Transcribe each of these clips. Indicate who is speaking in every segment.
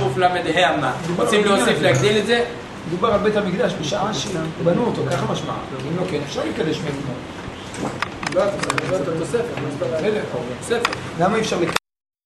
Speaker 1: קל"ה מה? רוצים להוסיף להגדיל את זה?
Speaker 2: מדובר על בית המקדש בשעה שבנו אותו, ככה משמע. אם לא כן, אפשר להקדש מאתמול.
Speaker 1: לא, אתה תוספת.
Speaker 2: ספר. למה אי אפשר לקדש?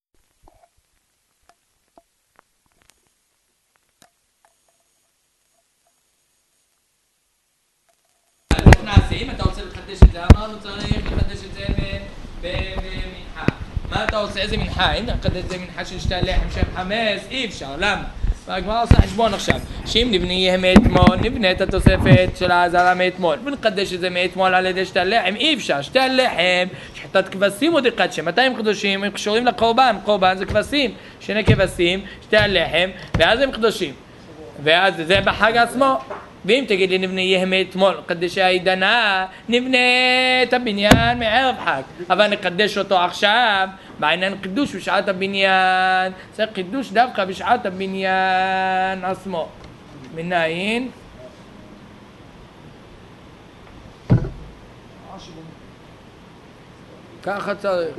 Speaker 1: אם אתה רוצה לחדש את זה, אמרנו צריך לחדש את זה במנחה. מה אתה עושה? איזה מנחה? אם אתה מחדש את זה מנחה של שתי לחם של 5, אי אפשר, למה? והגמרא עושה חשבון עכשיו, שאם נבנה מאתמול, נבנה את התוספת של העזרה מאתמול, ונחדש את זה מאתמול על ידי שתי הלחם, אי אפשר, שתי הלחם, שחטאת כבשים עוד אחד, ש200 קדושים, הם קשורים לקורבן, קורבן זה כבשים, שני כבשים, שתי הלחם, ואז הם קדושים, ואז זה בחג עצמו. ואם תגיד לי נבנה יהיה מאתמול, קדשי העידנה, נבנה את הבניין מערב חג, אבל נקדש אותו עכשיו, בעניין קידוש בשעת הבניין, צריך קידוש דווקא בשעת הבניין עצמו. מנין? ככה צריך,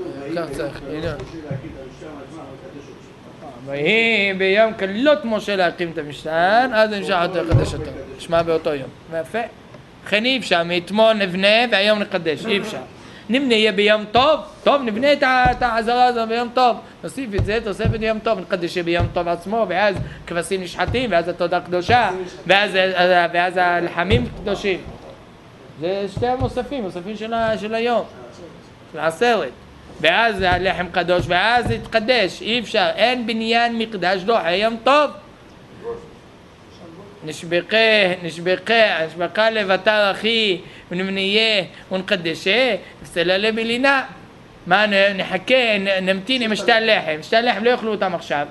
Speaker 1: ויהי ביום כלות משה להקים את המשכן, אז אפשר לקדש אותו, נשמע באותו יום. ויפה. לכן אי אפשר, מאתמול נבנה והיום נקדש, אי אפשר. נבנה יהיה ביום טוב, טוב נבנה את העזרה הזו ביום טוב, נוסיף את זה, תוספת יום טוב, נקדש ביום טוב עצמו, ואז כבשים נשחטים, ואז התודה קדושה, ואז הלחמים קדושים. זה שתי המוספים, מוספים של היום, של העשרת. ואז הלחם קדוש, ואז יתקדש, אי אפשר, אין בניין מקדש דוחה יום טוב. נשבחה לבטר אחי, ונבניה ונקדשה, וסלה לבלינה. מה נחכה, נמתין עם שתי הלחם, שתי הלחם לא יאכלו אותם עכשיו.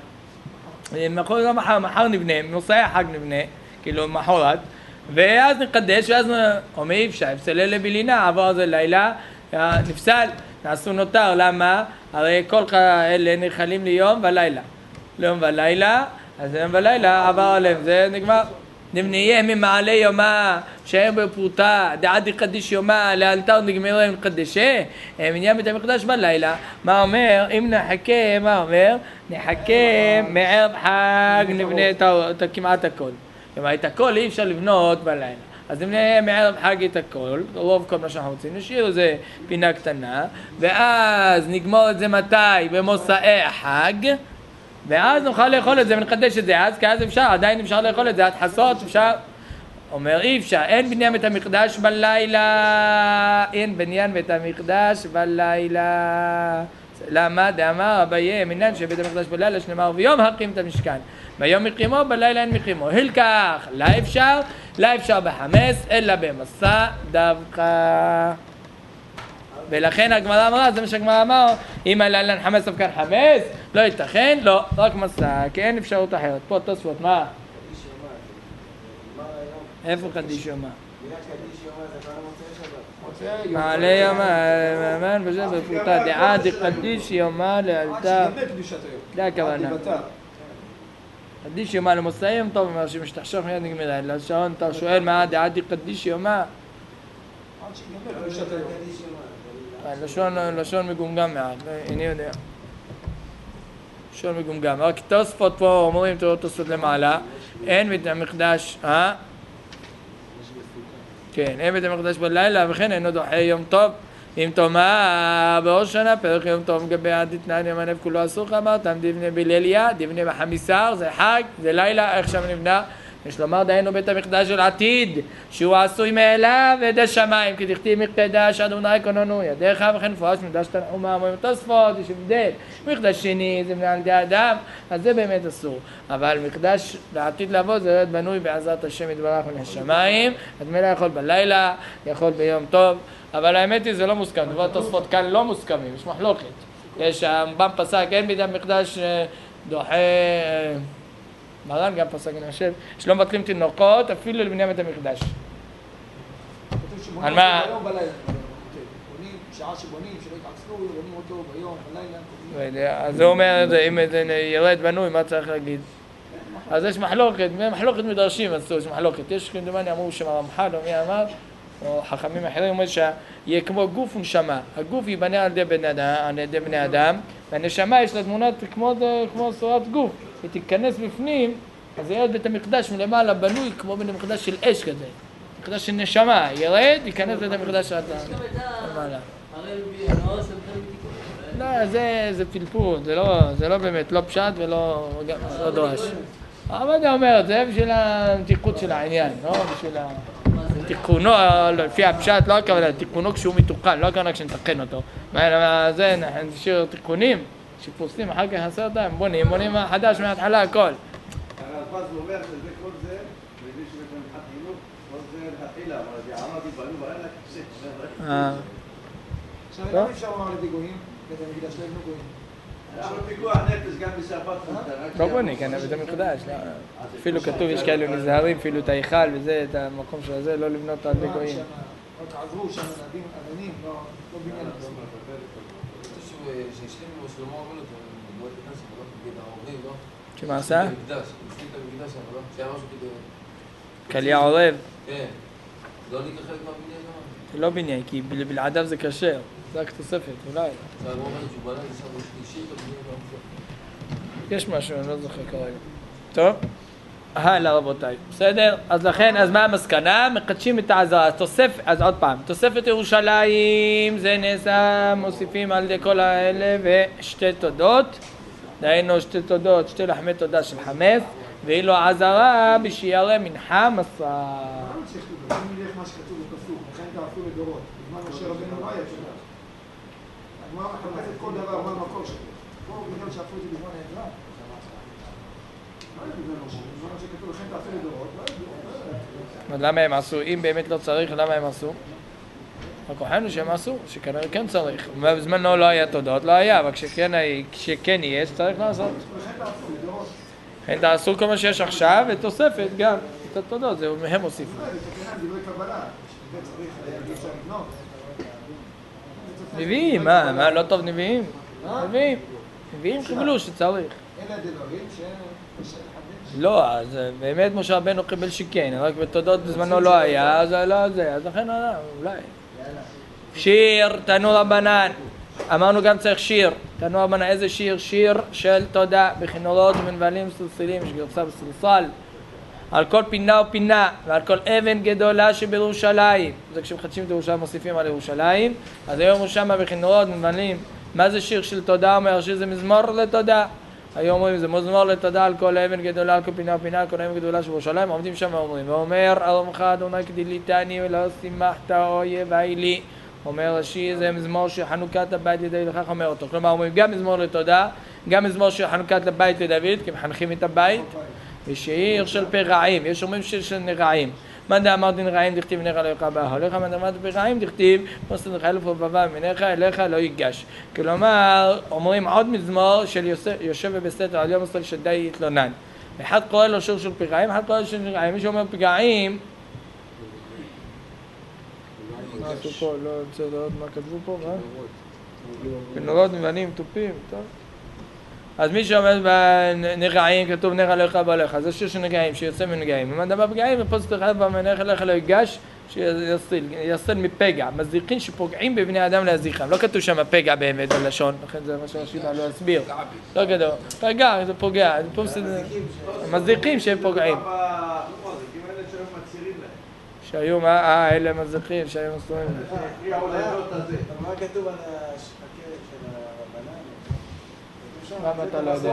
Speaker 1: מחר נבנה, מוסעי החג נבנה, כאילו מחרת, ואז נקדש, ואז אומר אי אפשר, וסלה לבלינה, עבור זה לילה, נפסל. נעשו נותר, למה? הרי כל אלה נאכלים ליום ולילה. ליום ולילה, אז יום ולילה עבר עליהם, זה נגמר. נבניה ממעלה יומה, שהם בפרוטה, דעד יקדיש יומה, לאלתר נגמרו הם נקדשה, מניין בית המקדש בלילה. מה אומר? אם נחכה, מה אומר? נחכה מערב חג, נבנה את כמעט הכל. כלומר, את הכל אי אפשר לבנות בלילה. אז נבנה מערב חג את הכל, רוב כל מה שאנחנו רוצים, נשאיר איזה פינה קטנה, ואז נגמור את זה מתי? במוסעי החג, ואז נוכל לאכול את זה ונקדש את זה, אז כי אז אפשר, עדיין אפשר לאכול את זה, עד חסות אפשר. אומר אי אפשר, אין בניין בית המקדש בלילה, אין בניין בית המקדש בלילה. למה? דאמר אביי מניין שבית המקדש בלילה שנאמר ויום הקים את המשכן, ביום מקימו בלילה אין מקימו. הלקח, לא אפשר בחמס אלא במסע דווקא. ולכן הגמרא אמרה, זה מה שהגמרא אמר, אם הלילה חמס אבקן חמס, לא ייתכן, לא, רק מסע, כי אין אפשרות אחרת. פה תוספות, מה? איפה קדיש יומה? מעלה יומה, מאמן וזה בפרוטה, דעה דקדיש יומה לאלתר. זה הכוונה. קדיש יומה למוסעי יום טוב, אומר שמשתחשך מיד נגמרה, אלא שעון אתה שואל מה דעה דקדיש יומה? לשון מגומגם מעט, אני יודע. לשון מגומגם. רק תוספות פה אומרים תוספות למעלה, אין בית המקדש, כן, אין בית המקדש בלילה, וכן אינו דוחה יום טוב. אם תאמר בראש שנה פרק יום טוב גבי עדיתנן יום הנב כולו אסור לך אמרתם דבנה בליליה, דבנה בחמיסר, זה חג, זה לילה, איך שם נבנה? יש לומר דהיינו בית המקדש של עתיד שהוא עשוי מאליו ידי שמיים כי תכתיב מקדש אדוני כוננו ידיך וכן פורש מקדש תנחומה אומרים תוספות, יש הבדל. מקדש שני זה בניה על ידי אדם, אז זה באמת אסור, אבל מקדש לעתיד לבוא זה להיות בנוי בעזרת השם יתברך מן השמיים, אז מילא יכול בלילה, יכול ביום טוב, אבל האמת היא זה לא מוסכם, דבר תוספות כאן לא מוסכמים, יש מחלוקת. יש הרמב"ם פסק אין בית המקדש דוחה, מרן גם פסק אני חושב, שלא מבטלים תינוקות אפילו לבניין בית המקדש. על מה?
Speaker 2: שעה שבונים, שלא יתעצלו, בונים אותו ביום, בלילה.
Speaker 1: אז הוא אומר, אם זה ירד בנוי, מה צריך להגיד? אז יש מחלוקת מדרשים, אז יש מחלוקת. יש כמדומני אמרו שהרמח"ל או מי אמר, או חכמים אחרים אומרים שיהיה כמו גוף ונשמה. הגוף ייבנה על ידי בני אדם, והנשמה יש לה תמונת כמו צורת גוף. היא תיכנס בפנים, אז יהיה בית המקדש מלמעלה בנוי כמו בית המקדש של אש כזה. מקדש של נשמה, ירד, ייכנס בית המקדש שאתה למעלה. לא, זה פלפול, זה לא באמת, לא פשט ולא דורש. אבל אני אומר, זה בשביל המתיקות של העניין, לא בשביל תיקונו, לפי הפשט, לא הכוונה, תיקונו כשהוא מתוקן, לא הכוונה כשנתקן אותו. זה, נשאיר תיקונים, שיפוסים, אחר כך נעשה אותם, בונים חדש מההתחלה, הכל.
Speaker 3: הרב פז אומר שזה כל זה, מביא שבית מבחינת חינוך, כל זה התחילה, אבל זה עמדי בנו ואלה כפסק.
Speaker 2: עכשיו, למה אפשר לומר לדיגויים? בית המקדש לא יבנו גויים.
Speaker 3: אנחנו פיגוע נפש גם בשפת
Speaker 1: לא בונה, כן, בית המקדש, אפילו כתוב, יש כאלו נזהרים, אפילו את ההיכל וזה, את המקום של זה, לא לבנות על דיגויים.
Speaker 2: רק עזרו שם אבנים, לא בניין.
Speaker 4: שהשלימו שלמה המלך, לא תכנס, אבל לא תגיד העורבים, לא?
Speaker 1: שמה עשה?
Speaker 4: במקדש, הפסיק את המקדש שם, לא? שהיה משהו כדי...
Speaker 1: קליה עורב.
Speaker 4: כן. לא ניקח חלק מהבניין גם?
Speaker 1: זה לא בניין, כי בלעדיו זה כשר. זה רק תוספת, אולי.
Speaker 4: זה הגמור אומר שהוא בנה, זה שם אישית הבניין לא.
Speaker 1: יש משהו, אני לא זוכר כרגע. טוב? הלאה רבותיי. בסדר? אז לכן, אז מה המסקנה? מקדשים את העזרה. אז עוד פעם, תוספת ירושלים, זה נעשה, מוסיפים על ידי כל האלה, ושתי תודות. דהיינו שתי תודות, שתי לחמי תודה של חמץ, ואילו העזרה בשיירי מנחה מסע.
Speaker 2: למה צריך לדבר? אם נלך מה שכתוב בפסוק, לכן תעשו לדורות. בזמן משה רבנו לא היה תודה. הגמרא מחפשת כל דבר, מה המקור שלו. פה בגלל שהפכו את זה בזמן העזרה. לא היה בזמן משה. בזמן שכתוב, לכן תעשו לדורות, לא היה.
Speaker 1: אז למה הם עשו? אם באמת לא צריך, למה הם עשו? הכוחנו שהם עשו, שכנראה כן צריך. בזמנו לא היה תודות, לא היה, אבל כשכן יש, צריך לעשות.
Speaker 2: לכן תעשו לדורות.
Speaker 1: לכן תעשו כל מה שיש עכשיו, ותוספת גם את התודות, זה הם הוסיפו.
Speaker 2: זה תקנה, דברי קבלה. זה צריך להגיד אפשר לבנות.
Speaker 1: נביאים, מה, לא טוב נביאים? נביאים קיבלו שצריך.
Speaker 2: אלה הדברים שהם...
Speaker 1: לא, אז באמת משה רבנו קיבל שכן, רק בתודות בזמנו לא היה, אז לא זה, אז לכן אולי. שיר, תנו רבנן. אמרנו גם צריך שיר. תנו רבנן, איזה שיר? שיר של תודה, בכינורות ובנבלים סלסלים, יש גרסה בסלסל. על כל פינה ופינה, ועל כל אבן גדולה שבירושלים. זה כשמחדשים את ירושלים מוסיפים על ירושלים. אז היום הוא שמה בכינורות ובנבלים. מה זה שיר של תודה? אומר שזה מזמור לתודה. היום אומרים, זה מזמור לתודה על כל אבן גדולה, על כל פינה ופינה, על כל אבן גדולה שבירושלים, עומדים שם ואומרים, ואומר, ארמך אדוני כדיליתני ולא שימחת אויבי לי. אומר רש"י, זה מזמור של חנוכת הבית לידי לכך אומר אותו. כלומר, אומרים גם מזמור לתודה, גם מזמור של חנוכת הבית לדוד, כי מחנכים את הבית, ושיר של פרעים, יש אומרים שיר של נרעים. מה דאמר דין רעים דכתיב נרע לא יקרא באהליך, מה דאמר דין רעים דכתיב מוסד לך אלף ובבא מניך אליך לא ייגש. כלומר, אומרים עוד מזמור של יושב ובסתר על יום הסתר שדי יתלונן. אחד קורא לו שיר של פרעים, אחד קורא לו של נרעים. מי שאומר פגעים, מה עשו פה? לא רוצה לראות מה כתבו פה, מה? בנורות נבנים, טופים, טוב. אז מי שעומד בנרעים, כתוב נרע לא יקרא באהליך, זה שיר של נגעים, שיוצא מנגעים. אם אדם בפגעים, ופוסט לך במניך אליך לא ייגש, שיסל מפגע. מזיחים שפוגעים בבני אדם להזיחם. לא כתוב שם פגע באמת בלשון, לכן זה מה שרש"י בא לא להסביר. לא גדול. פגע, זה פוגע. מזיחים שהם פוגעים. שהיו, אלה מזיחים, שהיו מסורים.
Speaker 2: מה כתוב על השקרת של הרבנן?
Speaker 1: למה אתה לא יודע?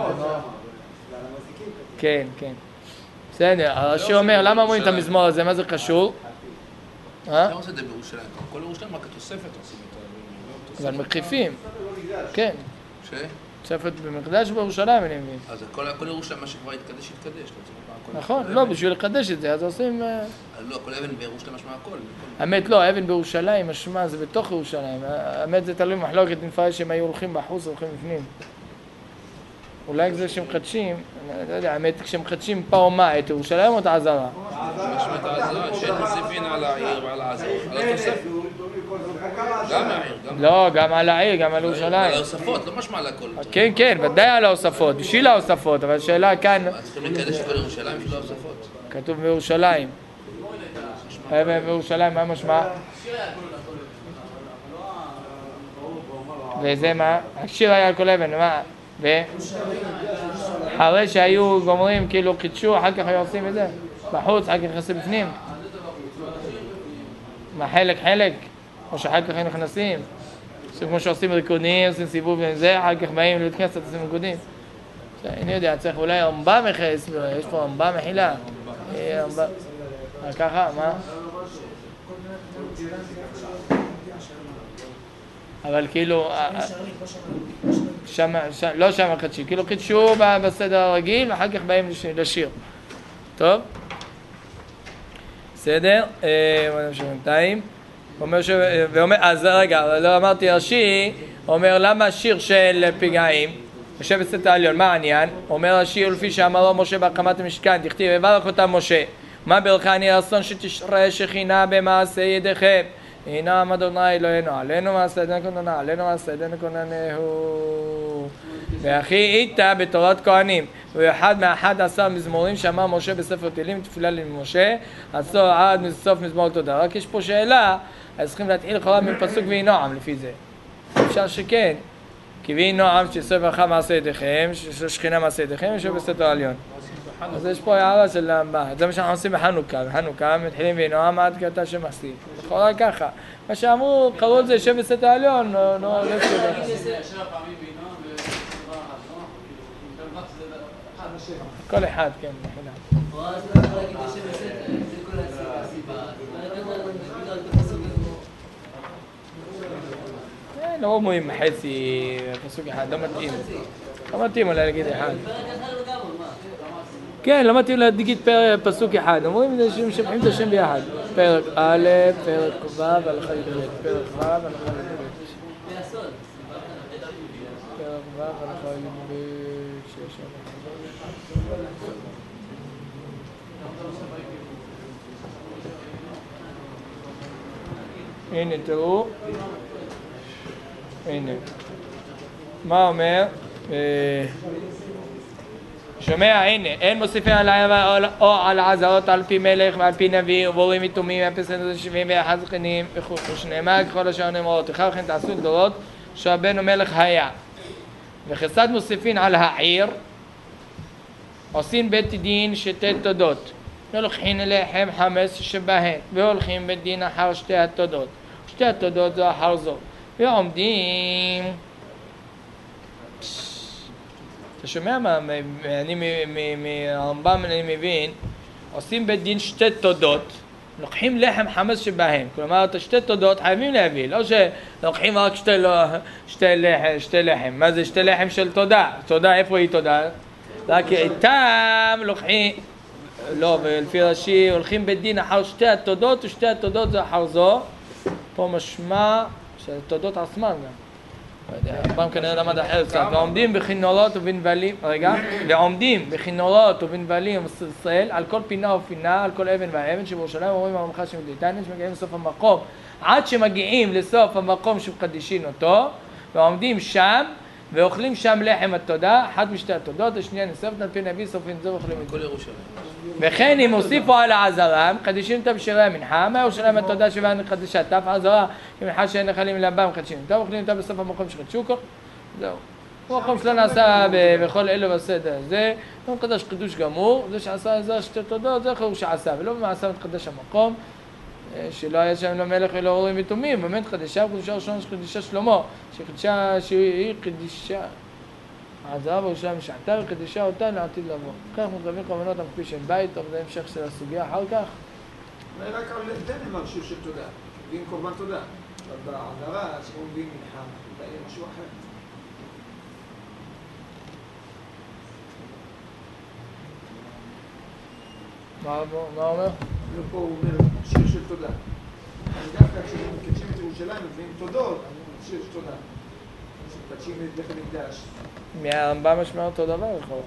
Speaker 1: כן, כן. בסדר, הרש"י אומר, למה אומרים את המזמור הזה? מה זה קשור?
Speaker 4: למה עושה את זה בירושלים? כל ירושלים רק התוספת עושים את זה.
Speaker 1: אבל מקיפים. כן.
Speaker 4: ש?
Speaker 1: תוספת במקדש בירושלים, אני מבין.
Speaker 4: אז כל ירושלים, מה שכבר יתקדש, יתקדש.
Speaker 1: נכון, לא, בשביל לקדש את זה, אז עושים...
Speaker 4: לא, כל אבן בירושלים משמע הכל.
Speaker 1: האמת לא, האבן בירושלים, משמע, זה בתוך ירושלים. האמת זה תלוי מחלוקת, נפרש שהם היו הולכים בחוץ, הולכים בפנים. אולי זה שמחדשים, אני לא יודע, האמת כשמחדשים פה מה, את ירושלים או את העזרה?
Speaker 4: משמע את העזרה, שאין מוסיפין על העיר ועל העזרה, על התוספת. גם העיר, גם...
Speaker 1: לא, גם על העיר, גם על ירושלים.
Speaker 4: על ההוספות, לא משמע על הכל.
Speaker 1: כן, כן, ודאי על ההוספות, בשביל ההוספות, אבל השאלה כאן...
Speaker 4: אז צריכים לקדש את כל ירושלים בשביל ההוספות.
Speaker 1: כתוב בירושלים. האבן בירושלים, מה משמע? וזה מה? השיר היה על כל אבן, מה? אחרי שהיו גומרים, כאילו חידשו, אחר כך היו עושים את זה. בחוץ, אחר כך נכנסים בפנים. מה חלק? או שאחר כך הם נכנסים. כמו שעושים ריקודים, עושים סיבוב וזה, אחר כך באים לבית כנסת, עושים ריקודים. אני יודע, צריך אולי רמב"ם יסביר, יש פה רמב"ם מחילה. ככה, מה? אבל כאילו, לא שם חדשי, כאילו חידשו בסדר הרגיל ואחר כך באים לשיר. טוב? בסדר? בינתיים. אז רגע, לא אמרתי רש"י, אומר למה שיר של פגעים? יושב בסתר העליון, מה העניין? אומר השיר לפי שאמרו משה בהקמת המשכן, תכתיב יברך אותם משה, מה ברכני רצון שתשרה שכינה במעשה ידיכם, הנה אדוני אלוהינו, עלינו מעשה ידינו כוננה, עלינו מעשה ידינו כוננהו. והכי איתה בתורת כהנים, ואחד מה11 מזמורים שאמר משה בספר תהילים, תפילה למשה, עשור עד מסוף מזמור תודה. רק יש פה שאלה, אז צריכים להתחיל לכאורה מפסוק ויהי נועם לפי זה. אפשר שכן. כי ויהי נועם שתעשה ברכה מעשה ידיכם, ששכינה מעשה ידיכם, יושב בסתר העליון. אז יש פה הערה של מה, זה מה שאנחנו עושים בחנוכה. בחנוכה מתחילים ויהי נועם עד קטע שמעשי. לכאורה ככה. מה שאמרו, קראו את זה יושב בסתר העליון, לא בסדר. כל אחד, כן, מחילה. לא אומרים חצי פסוק אחד, לא מתאים. לא מתאים אולי להגיד אחד. כן, לא מתאים להגיד פסוק אחד. אומרים את זה שמשבחים את השם ביחד. פרק א', פרק ו', הלכה י"ב. פרק ו', הלכה י"ב. פרק ו', הלכה י"ב. הנה תראו, הנה, מה אומר? שומע, הנה, אין מוסיפים על העבר או על העזרות על פי מלך ועל פי נביא ובורים יתומים והפסד 71 זקנים ושנאמר ככל אשר נאמרות וכך וכן תעשו גדולות שרבנו מלך היה. וכיצד מוסיפים על העיר עושים בית דין שתי תודות, ולוקחים לחם חמץ שבהן והולכים בית דין אחר שתי התודות, שתי התודות זו אחר זו ועומדים. אתה שומע מה? מהרמב"ם אני מבין, עושים בית דין שתי תודות, לוקחים לחם חמץ שבהם, כלומר את השתי תודות חייבים להביא, לא שלוקחים רק שתי לחם. מה זה שתי לחם של תודה? תודה, איפה היא תודה? רק איתם לוקחים, לא, ולפי רש"י הולכים בית דין אחר שתי התודות ושתי התודות זו אחר זו. פה משמע שהתודות עצמן גם. פעם כנראה למד אחר קצת. ועומדים בכינורות ובנבלים, ועומדים בכינורות ובנבלים ישראל על כל פינה ופינה, על כל אבן ואבן שבירושלים אומרים עמך שמדיתני שמגיעים לסוף המקום. עד שמגיעים לסוף המקום שמקדישים אותו, ועומדים שם ואוכלים שם לחם התודה, אחת משתי התודות, השנייה נספת על פי נביא סופין זו ואוכלים את זה. כל ירושלים. וכן אם הוסיפו על העזרה, מקדישים אותה בשירי המנחה, מה ירושלים התודה שבאנו חדשה, תף עזרה, כמנחה שאין נחלים לבא מקדישים אותה, ואוכלים אותה בסוף המקום שחדשו כה, זהו. הוא המקום שלא נעשה בכל אלו בסדר, זה לא מקדש חידוש גמור, זה שעשה עזרה שתי תודות, זה חידוש שעשה, ולא במעשה מתקדש המקום, שלא היה שם למלך ולא הורים יתומים, באמת חדשה, חידושה ראשונה שחידשה שלמה, שחידשה שהיא חידשה העזרה בירושלים שעתה וחידשה אותה לעתיד לבוא. כך מתרבים כוונות על פי שם בית, טוב זה המשך של הסוגיה אחר כך.
Speaker 2: אולי רק על דנים משהו של תודה, מביאים קורבן תודה, אבל בעזרה שהוא מביאים מנחה, זה משהו אחר.
Speaker 1: מה אומר?
Speaker 2: פה הוא אומר שיר של תודה. דווקא כשמקדשים את ירושלים מביאים תודות, שיר של תודה. כשמקדשים את בית המקדש.
Speaker 1: מהרמב"ם משמע אותו דבר יכול.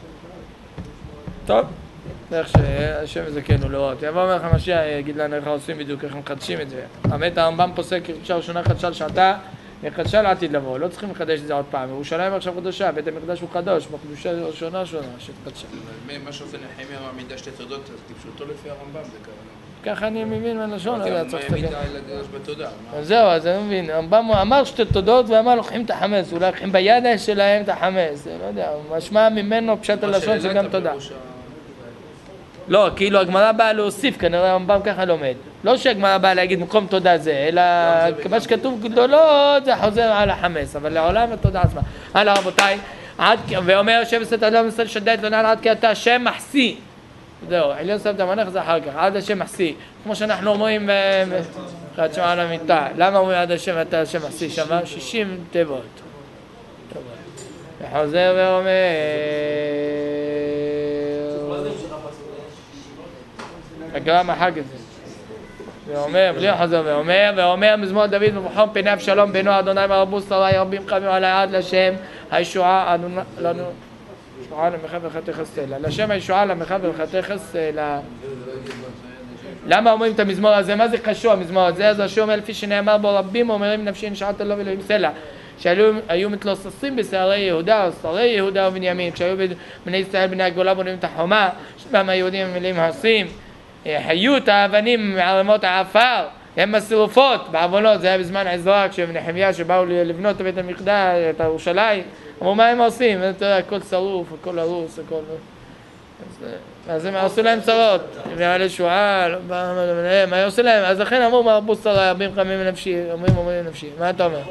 Speaker 1: טוב, איך שהשם זה כן הוא לראות. יבוא מלך המשיח יגיד לנו איך עושים בדיוק, איך מחדשים את זה. האמת הרמב"ם פוסק קדושה ראשונה חדשה שעתה, נחדשה לעתיד לבוא, לא צריכים לחדש את זה עוד פעם. ירושלים עכשיו קדושה, בית המקדש הוא קדוש, בקדושה שונה שתקדשה.
Speaker 4: מה שעושה נחמיה מעמידה שתי תודות, אז טיפשו אותו לפי הרמב"ם, זה ככה.
Speaker 1: ככה אני מבין מהלשון, לא יודע, צריך
Speaker 4: להסתכל. מה העמידה לקדוש בתודה?
Speaker 1: זהו, אז אני מבין, הרמב"ם אמר שתי תודות ואמר לוקחים את החמץ, אולי לוקחים ביד שלהם את החמץ, לא יודע, משמע ממנו פשט הלשון שגם תודה. לא, כאילו הגמרא באה להוסיף, כנראה הרמב"ם ככה לומד. לא שהגמרא באה להגיד מקום תודה זה, אלא מה שכתוב גדולות זה חוזר על החמץ, אבל לעולם התודה עצמה. הלאה רבותיי, ואומר שבסת אדם מסל שדד לא נעל עד כי אתה שם מחסי. זהו, עליון שם את המנך זה אחר כך, עד השם מחסי. כמו שאנחנו אומרים בחד שעה על המיטה. למה אומרים עד השם אתה השם מחסי? שמה 60 תיבות. וחוזר ואומר... הגרם אחר כך זה. ואומר, בלי חוזר ואומר מזמור דוד מבחום פני אבשלום בנו אדוני מרבוס שרי רבים קמים עלי עד לשם הישועה לנו ישועה למך ולחתך סלע לשם הישועה למך ולחתך סלע. למה אומרים את המזמור הזה? מה זה קשור המזמור הזה? אז השם אומר לפי שנאמר בו רבים אומרים נפשי נשעת לו ולאלוהים סלע שהיו מתלוססים בשערי יהודה או שרי יהודה ובנימין כשהיו בני ישראל בני הגולה בונים את החומה שבהם היהודים מלאים הרסים היו את האבנים מערמות העפר, הם השרופות בעוונות, זה היה בזמן עזרא כשנחמיה שבאו לבנות את בית המקדש, את ירושלים, אמרו מה הם עושים? הכל שרוף, הכל הרוס, הכל... אז הם עשו להם צרות, ועל ישועה, מה עשו להם? אז לכן אמרו מרבוס שרי, רבים קמים לנפשי, אומרים לנפשי, מה אתה אומר?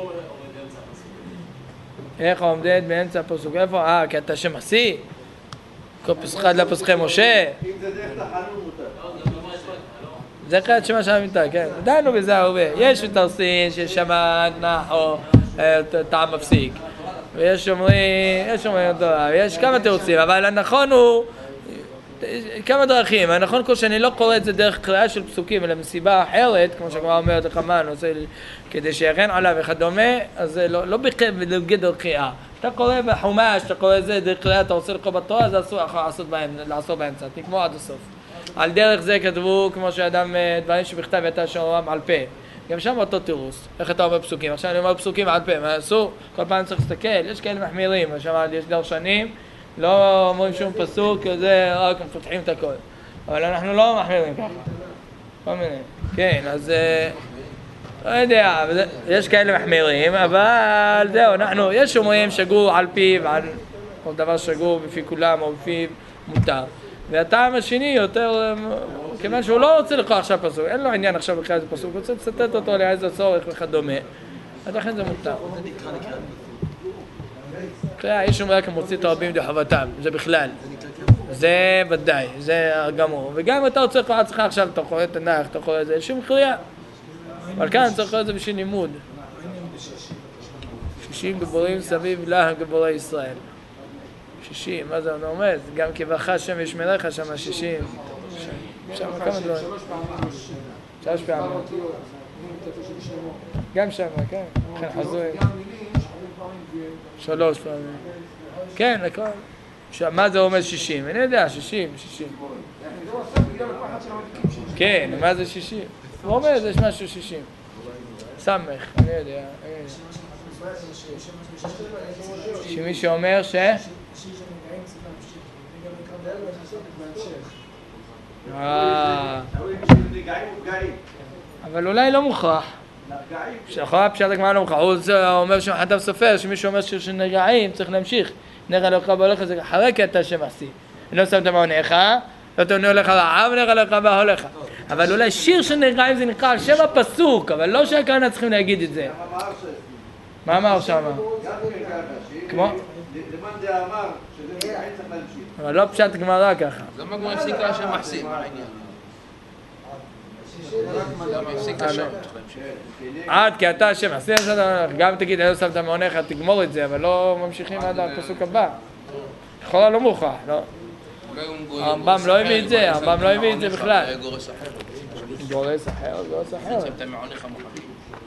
Speaker 1: איך עומדת באמצע הפסוק? איפה? כי אתה שם עשי? כל פסוק עד לפסחי משה?
Speaker 3: אם זה דרך תחנון מותר.
Speaker 1: זה חד שמה שם איתה, כן. דנו בזה הרבה. יש מתרסין שיש שם נח או טעם מפסיק. ויש אומרים תורה, יש כמה תירוצים, אבל הנכון הוא כמה דרכים. הנכון כל שאני לא קורא את זה דרך קריאה של פסוקים, אלא מסיבה אחרת, כמו שכבר אומרת לך מה, כדי שירן עליו וכדומה, אז זה לא בגדר קריאה. אתה קורא בחומש, אתה קורא את זה דרך קריאה, אתה רוצה לקרוא בתורה, אז אסור לעשות באמצע, תגמור עד הסוף. על דרך זה כתבו, כמו שאדם, דברים שבכתב יתה שאומרם על פה. גם שם אותו תירוס. איך אתה אומר פסוקים? עכשיו אני אומר פסוקים על פה, מה אסור? כל פעם צריך להסתכל, יש כאלה מחמירים, יש דרשנים, לא אומרים שום פסוק, זה רק מפתחים את הכל. אבל אנחנו לא מחמירים ככה. כל מיני. כן, אז... לא יודע, יש כאלה מחמירים, אבל זהו, יש אומרים שגור על פיו, כל דבר שגור בפי כולם או בפי מותר. והטעם השני יותר, כיוון שהוא לא רוצה לקרוא עכשיו פסוק, אין לו עניין עכשיו לקרוא איזה פסוק, הוא רוצה לצטט אותו לאיזה צורך וכדומה, אז לכן זה מותר. קריאה, יש אומר רק מוציא את הרבים דחובתם, זה בכלל, זה ודאי, זה גמור, וגם אם אתה רוצה לקרוא עצמך עכשיו, אתה קורא את הנח, אתה קורא את זה, שום קריאה, אבל כאן צריך לקרוא את זה בשביל לימוד. 60 גיבורים סביב לה גיבורי ישראל. 60, מה זה אומר? גם כברך שם ישמרך שם 60. שם כמה דברים? 3 פעמים. גם שם, כן. כן, חזוי. 3 פעמים. כן, לכל. מה זה אומר 60? אני יודע, 60. כן, מה זה 60? הוא אומר, יש משהו 60. סמך, אני יודע. שמי שאומר ש... אבל אולי לא מוכרח. שאחרי פשט הגמרא לא מוכרח. הוא אומר שחטב סופר, שמישהו אומר שיר של נגעים צריך להמשיך. נראה לך בהולך, זה אחרי קטע שמעשי. לא שמת מעונך, לא תעונה הולך רעב, נראה לך בהולך. אבל אולי שיר של נגעים זה נקרא על שם הפסוק, אבל לא שהכוונה צריכים להגיד את זה. מה אמר שם? כמו?
Speaker 3: למאן דאמר שזה נגעים צריך להמשיך.
Speaker 1: אבל לא פשט גמרא ככה.
Speaker 4: למה כבר הפסיקה שם מחסים? מה העניין? למה הפסיקה שם?
Speaker 1: עד כי אתה השם, גם תגיד, אני לא שמת מעונך, תגמור את זה, אבל לא ממשיכים עד הפסוק הבא. לכאורה לא מוכרח, לא. הרמב"ם לא הביא את זה, הרמב"ם לא הביא את זה בכלל.
Speaker 4: גורס אחר.
Speaker 1: גורס אחר, גורס אחר.
Speaker 4: שמת מעונך מוכרח.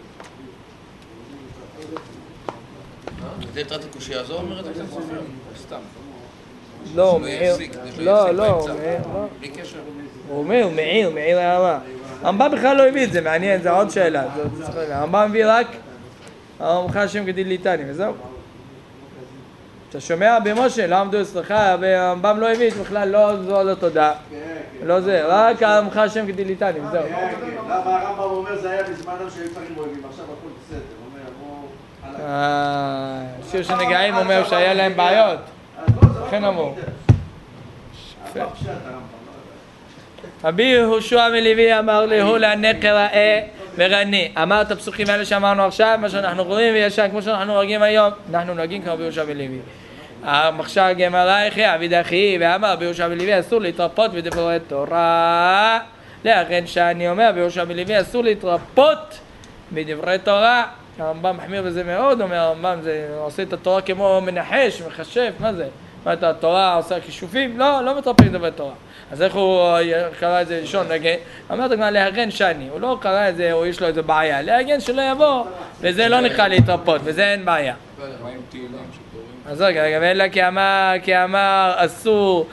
Speaker 4: זה יתרת הקושי הזו אומרת את זה סופר? סתם.
Speaker 1: לא, הוא מעיר. לא, הוא מעיר.
Speaker 4: בלי קשר.
Speaker 1: הוא מעיר הערה. הרמב"ם בכלל לא הביא את זה, מעניין, זה עוד שאלה. הרמב"ם הביא רק עמך השם כדליתני, וזהו. אתה שומע במשה, לא עמדו אצלך, והרמב"ם לא הביא, בכלל לא תודה. לא זה, רק עמך השם כדליתני, וזהו.
Speaker 3: למה הרמב"ם אומר זה היה בזמנם שהיו צריכים אוהבים, עכשיו הכל בסדר, אומר,
Speaker 1: שיר של נגעים אומר שהיה להם בעיות. לכן אמרו. רבי יהושע מלוי אמר לו לענק ראה ורני. אמר את הפסוקים האלה שאמרנו עכשיו, מה שאנחנו רואים וישר כמו שאנחנו נוהגים היום, אנחנו נוהגים כמו רבי יהושע מלוי. המחשר גמרא אחי עביד אחי ואמר רבי יהושע מלוי אסור להתרפות בדברי תורה. לכן שאני אומר רבי יהושע מלוי אסור להתרפות בדברי תורה. הרמב"ם מחמיר בזה מאוד, אומר הרמב"ם זה עושה את התורה כמו מנחש, מחשב, מה זה? מה את התורה עושה כישופים? לא מטרפים דברי תורה. אז איך הוא קרא את זה ראשון נגן? אמרת כבר להגן שני, הוא לא קרא את זה, או יש לו איזה בעיה, להגן שלא יבוא, וזה לא נקרא להתרפות, וזה אין בעיה. אז רגע, ואלא כי אמר אסור,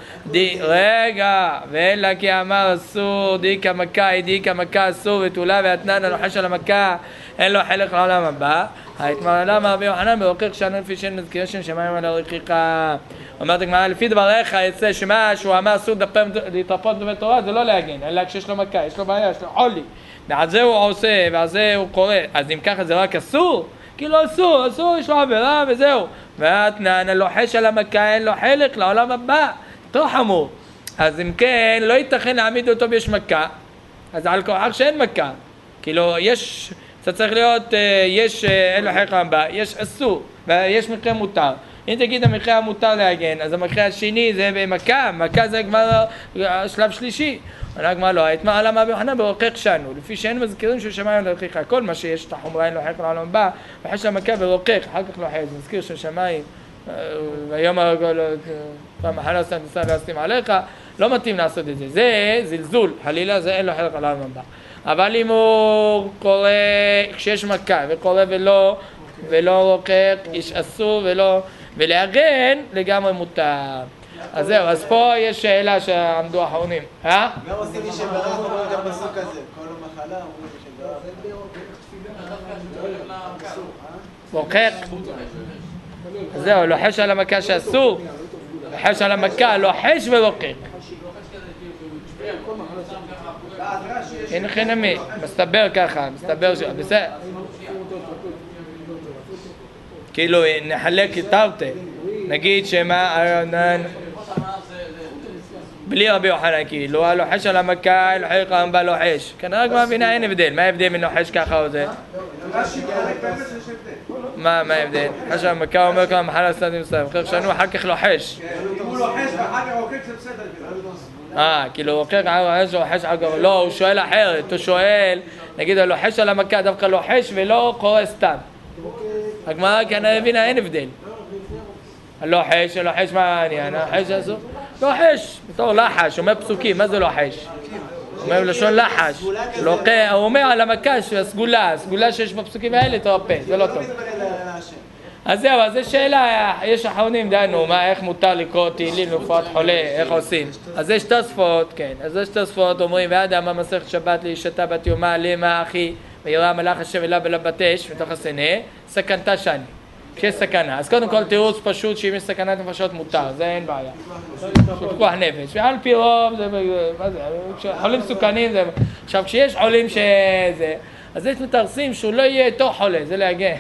Speaker 1: ואלא כי אמר אסור, דיקה מכה אסור ותולה ואתנן הלוחש על המכה, אין לו חלק לעולם הבא. התמר למה רבי יוחנן בהוכיח שאנו לפי שאין נזכיר שם שמיים על הרכיחה. אומרת הגמרא לפי דבריך יצא שמה שהוא אמר אסור להתרפות דברי תורה זה לא להגן, אלא כשיש לו מכה, יש לו בעיה, יש לו חולי. ועל זה הוא עושה ועל זה הוא קורא, אז אם ככה זה רק אסור? כאילו אסור, יש לו עבירה וזהו. ואתנן הלוחש על המכה אין לו חלק לעולם הבא, יותר חמור. אז אם כן לא ייתכן להעמיד אותו ביש מכה, אז על כוחך שאין מכה. כאילו יש, זה צריך להיות, אין לו חלק לעולם הבא, יש אסור ויש מקרה מותר. אם תגיד המקרה המותר להגן, אז המקרה השני זה במכה, מכה זה כבר שלב שלישי. אני אגמר לו, התמר למה רבי יוחנן בהוכיח שאנו, לפי שאין מזכירים של שמיים להוכיח, כל מה שיש את החומרה אין לוחק לעולם הבא, וחש למכה ולהוכיח, אחר כך לוחק, מזכיר של שמיים, והיום המחלה עושה ניסה להסתים עליך, לא מתאים לעשות את זה, זה זלזול, חלילה זה אין לוחק לעולם הבא. אבל אם הוא קורא, כשיש מכה וקורא ולא לוחק, יש אסור ולהגן לגמרי מותר. אז זהו, אז פה יש שאלה שעמדו האחרונים.
Speaker 5: גם עושים מי שברך אומרים גם פסוק כזה, כל המחלה אומרים מי שברך.
Speaker 1: לוחק. אז זהו, לוחש על המכה שאסור, לוחש על המכה, לוחש ולוחק. אין חינמי, מסתבר ככה, מסתבר ש... בסדר. כאילו נחלק את תרתי, נגיד שמה... בלי רבי יוחנן כאילו, הלוחש על המכה, לוחש רמב"ם לוחש. כנראה כבר מבינה אין הבדל, מה ההבדל בין לוחש ככה או זה? מה ההבדל? לוחש על המכה אומר כמה מחלה עשת נמסר, אחר כך לוחש.
Speaker 3: אם הוא לוחש ואחר כך רוקק זה בסדר.
Speaker 1: כאילו רוקק לוחש על גרון, לא, הוא שואל אחרת, הוא שואל, נגיד הלוחש על המכה דווקא לוחש ולא קורא סתם. הגמרא כנראה הבינה אין הבדל. הלוחש מה העניין? הלוחש אסור? לוחש, בתור לחש, אומר פסוקים, מה זה לוחש? אומר לשון לחש, הוא אומר על המכה הסגולה שיש בפסוקים האלה תרפא, זה לא טוב. אז זהו, אז זו שאלה, יש אחרונים דנו, איך מותר לקרוא תהילים לרפואת חולה, איך עושים? אז יש תוספות, כן, אז יש תוספות, אומרים, ואדם המסכת שבת לאישתה בת יומה, למה אחי, ויראה המלאך השם אליו ולבטש, מתוך הסנה, סכנתה שני. כשיש סכנה, אז קודם כל תירוץ פשוט שאם יש סכנת נפשות מותר, זה אין בעיה. פיקוח נפש, ועל פי רוב זה, מה זה, חולים מסוכנים זה, עכשיו כשיש חולים שזה, אז יש מתרסים שהוא לא יהיה איתו חולה, זה להגן.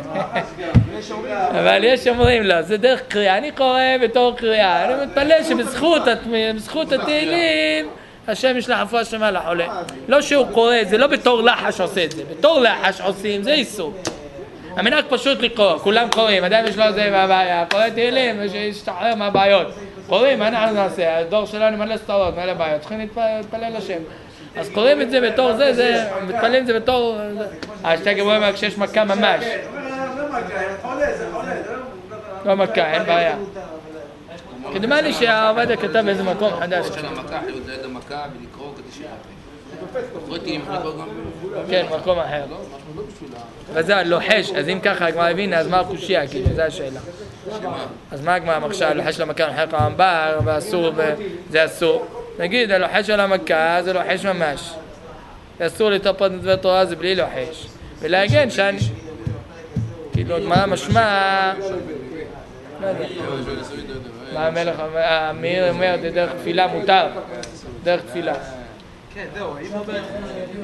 Speaker 1: אבל יש אומרים לו, זה דרך קריאה, אני קורא בתור קריאה, אני מתפלל שבזכות התהילים, השם ישלח רפואה שלמה לחולה. לא שהוא קורא, זה לא בתור לחש עושה את זה, בתור לחש עושים, זה איסור. המנהג פשוט לקרוא, כולם קוראים, עדיין יש לו זה מהבעיה, קורא תהילים, שישתחרר מהבעיות. קוראים, מה אנחנו נעשה? הדור שלנו מלא סתרות, מלא בעיות, צריכים להתפלל לשם. אז קוראים את זה בתור זה, מתפללים את זה בתור... שתי גבוהים כשיש מכה ממש. לא מכה, אין בעיה. כדמה לי שהעובדיה כתב באיזה מקום חדש.
Speaker 4: של המכה, חיות ליד המכה ולקרוא כדי שירפא.
Speaker 1: כן, מקום אחר. וזה הלוחש, אז אם ככה הגמרא הבינה, אז מה הקושיה? כאילו, זו השאלה. אז מה הגמרא מרשה? לוחש למכה לחלק הרמב"ם, ואסור, זה אסור. נגיד, הלוחש על המכה, זה לוחש ממש. אסור לטרפות דבר תורה, זה בלי לוחש. ולהגן שאני... כאילו, מה משמע? לא יודע. מה המלך, המאיר אומר, דרך תפילה מותר. דרך תפילה.
Speaker 5: כן, זהו, אם הוא בעצם...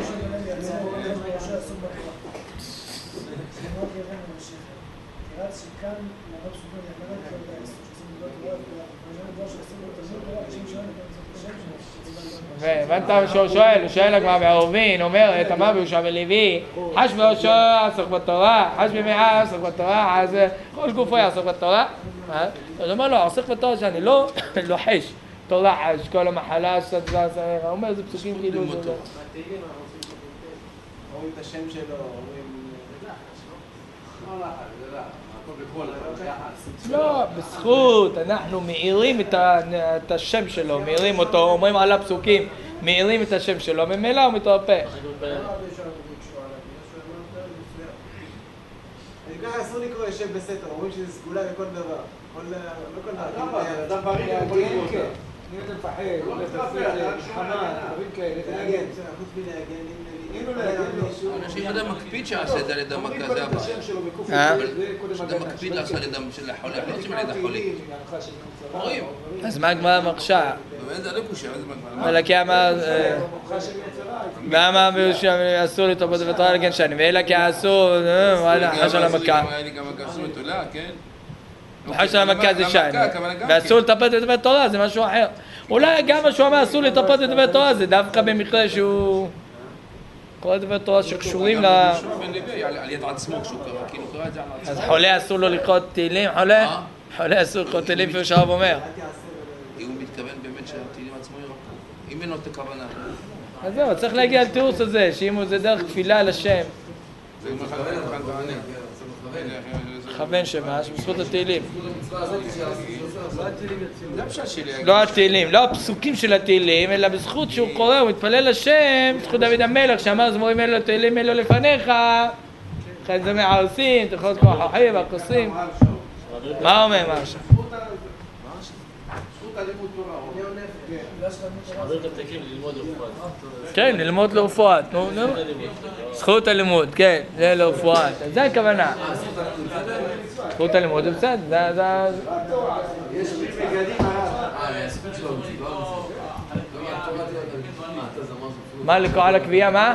Speaker 1: והבנת שהוא שואל הגמרא בעורבין, אומר, תמר ביהושע ולוי, חש באושו עסוק בתורה, חש במאה עסוק בתורה, אז ראש גופו יעסוק בתורה. אז הוא אומר לו, עסוק בתורה שאני לא לוחש, תורה חש, כל המחלה שתדבר, הוא אומר, זה פסוקים כאילו...
Speaker 5: אומרים את השם שלו, אומרים...
Speaker 1: לא, בזכות, אנחנו מאירים את השם שלו, מאירים אותו, אומרים על הפסוקים, מאירים את השם שלו, ממילא הוא מתרפא.
Speaker 5: ככה אסור לקרוא יושב בסתר, אומרים שזה סגולה בכל דבר. לא כל דבר.
Speaker 3: אדם בריא יכול לקרוא אותה.
Speaker 2: אם אתה מפחד, לא מתרפא, חמה, דברים כאלה, תנגן.
Speaker 5: חוץ מלהגן,
Speaker 2: אם לא להגן מישהו...
Speaker 4: אנשים אדם מקפיד שעשה את זה על ידי המכה, זה הבעיה. שאדם מקפיד לעשות על ידי של החולה, לא עושים על ידי החולים. רואים.
Speaker 1: אז מה הגמרא מרשה?
Speaker 4: באמת זה לא קושר, איזה מה?
Speaker 1: אלא כי אמר... ואמר ביהושע אסור לתרפות בתורה לגן שני, ואלא כי אסור, חש על המכה.
Speaker 4: היה לי גם אסור בתולה, כן?
Speaker 1: חש על המכה זה שני. ואסור לתרפות בדברי תורה, זה משהו אחר. אולי גם מה שהוא אומר אסור לתרפות בדברי תורה, זה דווקא במקרה שהוא... כל דברי תורה שקשורים ל...
Speaker 4: על יד עצמו כשהוא קרא, כאילו קרא את זה על עצמו.
Speaker 1: אז חולה אסור לו לקרוא תהילים, חולה? חולה אסור לקרוא תהילים, כפי שהרב אומר.
Speaker 4: אם הוא מתכוון באמת שהתהילים עצמו ירפאו. אם אין לו את הכוונה.
Speaker 1: אז זהו, צריך להגיע לתירוץ הזה, שאם זה דרך תפילה לשם.
Speaker 4: זה אומר לך לכוון בענה.
Speaker 1: לכוון שמש, בזכות התהילים.
Speaker 4: זה הפשט שלי.
Speaker 1: לא התהילים, לא הפסוקים של התהילים, אלא בזכות שהוא קורא, הוא מתפלל לשם, בזכות דוד המלך, שאמר זמורים אלו תהילים אלו לפניך, לכן זה מערסים, תכלות כוח החיים והכוסים. מה אומר מרשה?
Speaker 3: זכות הלימוד תורה.
Speaker 1: כן, ללמוד לרפואת, נו. זכות הלימוד, כן, זה לרפואת, זה הכוונה. זכות הלימוד זה בסדר, זה...
Speaker 3: יש פרי מגדים הרב.
Speaker 1: מה לקרוא על הקביעה, מה?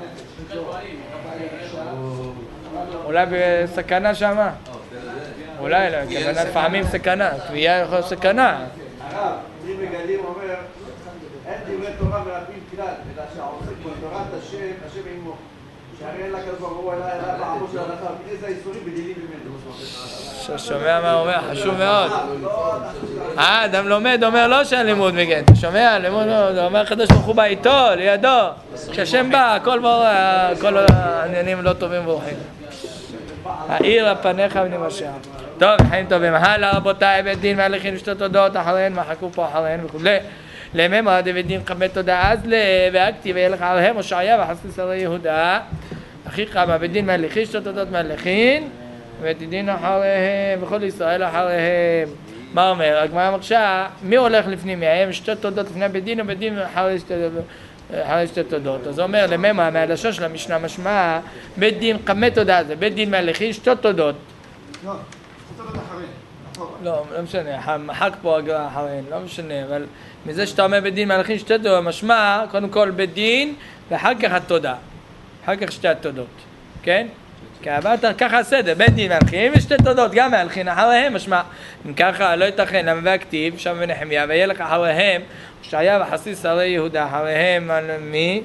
Speaker 1: אולי בסכנה שמה? אולי, כוונה לפעמים סכנה, קביעה יכול להיות סכנה.
Speaker 3: הרב, פרי מגדים אומר, אין דברי תורה מרפאים כלל, אלא שהעוסק בתורת השם עמו. שהרי אין לה כזה ברור, אלא בעמו של הלכה, איזה איסורים בדילים ממנו.
Speaker 1: שומע מה אומר, חשוב מאוד. אדם לומד, אומר לא שהלימוד מגן, אתה שומע? הלימוד לא, אומר הקדוש ברוך הוא בא איתו, לידו. כשהשם בא, כל העניינים לא טובים ואורחים. העיר הפניך ונמשך. טוב, חיים טובים. הלאה רבותיי, בית דין מהלכים לשתי תודות אחריהן, מחקו פה אחריהן וכולי. לממרא דבית דין כבד תודה אז והכתיב ילך עליהם הושעיה וחסיס הרי יהודה אחיך בבית דין מהלכים שתי תודות מהלכים ובית דין אחריהם וכל ישראל אחריהם. מה אומר? הגמרא מרשה מי הולך לפנים מהם? שתי תודות לפני בית דין ובית דין אחרי שתי תודות. אז הוא אומר לממרא מהלשון של המשנה משמע בית דין כבד תודה זה בית דין מהלכים שתי תודות.
Speaker 2: לא, שתי תודות אחריהן.
Speaker 1: לא משנה, מחק פה הגרע אחריהן, לא משנה, אבל מזה שאתה אומר בית דין מהלכים שתי תודות, משמע, קודם כל בית דין, ואחר כך התודה. אחר כך שתי התודות, כן? כי עברת ככה הסדר, בית דין מהלכים ושתי תודות, גם מהלכים אחריהם, משמע, אם ככה לא ייתכן, למה והכתיב, שם ונחמיה, וילך אחריהם, הושעיה וחסיס הרי יהודה, אחריהם על מי?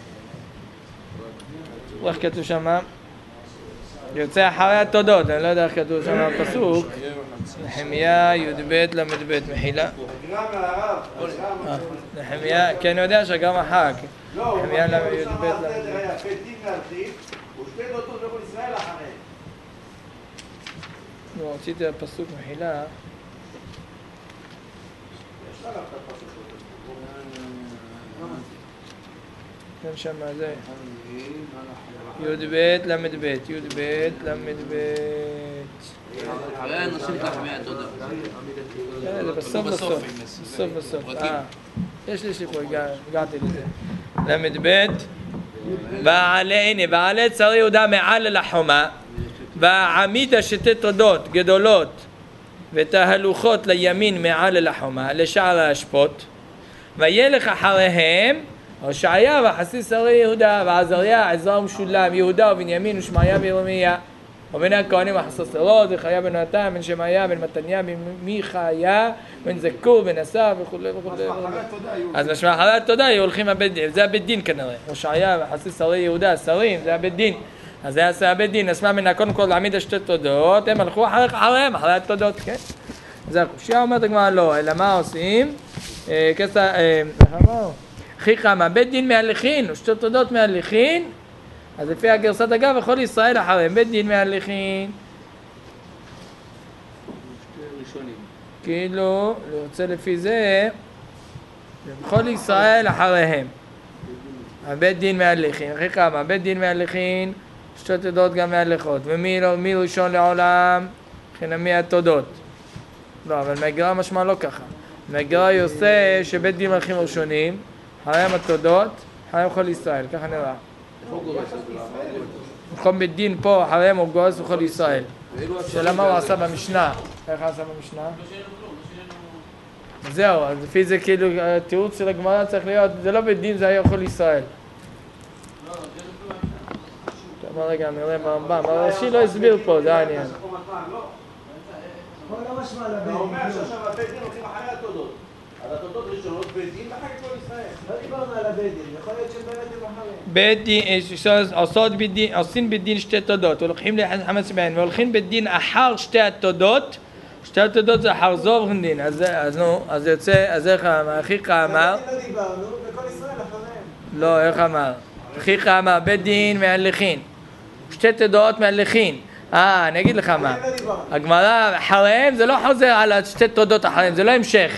Speaker 1: איך כתוב שמה? יוצא אחרי התודות, אני לא יודע איך כתוב שם הפסוק. נחמיה י"ב ל"ב מחילה. נחמיה, כן אני יודע שגם אחר. נחמיה י"ב ל"ב.
Speaker 3: בית דין מהלכים ושתי תודות לכל ישראל אחריהם.
Speaker 1: לא, רציתי הפסוק מחילה. כן שם זה. י"ב ל"ב, י"ב ל"ב.
Speaker 4: אחרי הנושאים תחמי התודה.
Speaker 1: זה בסוף. יש לי שיחוי, הגעתי לזה. ל"ב. הנה, ועלה צר יהודה מעל לחומה. והעמידה שתי תודות גדולות ותהלוכות לימין מעל אל החומה לשער האשפות, וילך אחריהם הושעיה וחסיס הרי יהודה ועזריה עזרא ומשולם יהודה ובנימין ושמעיה וירמיה ובין הכהנים החססרות וחיה בן נתן בן שמעיה בן מתניה בן מיכאיה בן זכור בן אסף וכו' וכו'. אז משמע אחרי התודה היו הולכים הבית דין, זה הבית דין כנראה, הושעיה וחסיס הרי יהודה שרים, זה הבית דין. אז זה עשה הבית דין, נשמע מן קודם כל להעמיד את שתי תודות, הם הלכו אחריהם, אחרי התודות, כן? זה הקושיה אומרת הגמרא לא, אלא מה עושים? חיכם, הבית דין מהלכין, ושתי תודות מהלכין, אז לפי הגרסת אגב, יכול ישראל אחריהם, בית דין מהלכין. כאילו, אני רוצה לפי זה, יכול ישראל אחריהם, הבית דין מהלכין, חיכם, הבית דין מהלכין, שתי תודות גם מהלכות, ומי ראשון לעולם? חינמי התודות. לא, אבל מהגרא משמע לא ככה. מהגרא יוצא שבית דין מלכים ראשונים, אחריהם התודות, אחריהם כל ישראל, ככה נראה. מקום בית דין פה, אחריהם הוא גורס וכל ישראל. שאלה מה הוא עשה במשנה? איך עשה במשנה? זהו, אז לפי זה כאילו, התירוץ של הגמרא צריך להיות, זה לא בית דין, זה היה כל ישראל. טוב, רגע, נראה ברמב"ם, אבל ראשי לא הסביר פה, זה העניין.
Speaker 5: פה לא משמע לבית דין.
Speaker 3: הוא אומר שעכשיו הבית דין הולכים אחרי התודות. אז התודות ראשונות בית דין ואחר כך כל ישראל.
Speaker 5: לא דיברנו על הבית דין, יכול להיות שבאמת הם אחרים.
Speaker 1: בית דין, עושים בית דין שתי תודות, ולוקחים לחמץ בהן, והולכים בית דין אחר שתי התודות, שתי התודות זה אחר זו וכן דין, אז נו, אז יוצא, אז איך אחיך אמר?
Speaker 5: בית דין לא דיברנו, וכל ישראל אחריהם.
Speaker 1: לא, איך אמר? אחיך אמר, בית דין מהלכין, שתי תודות מהלכין. אני אגיד לך מה, הגמרא אחריהם זה לא חוזר על שתי תודות אחריהם, זה לא המשך.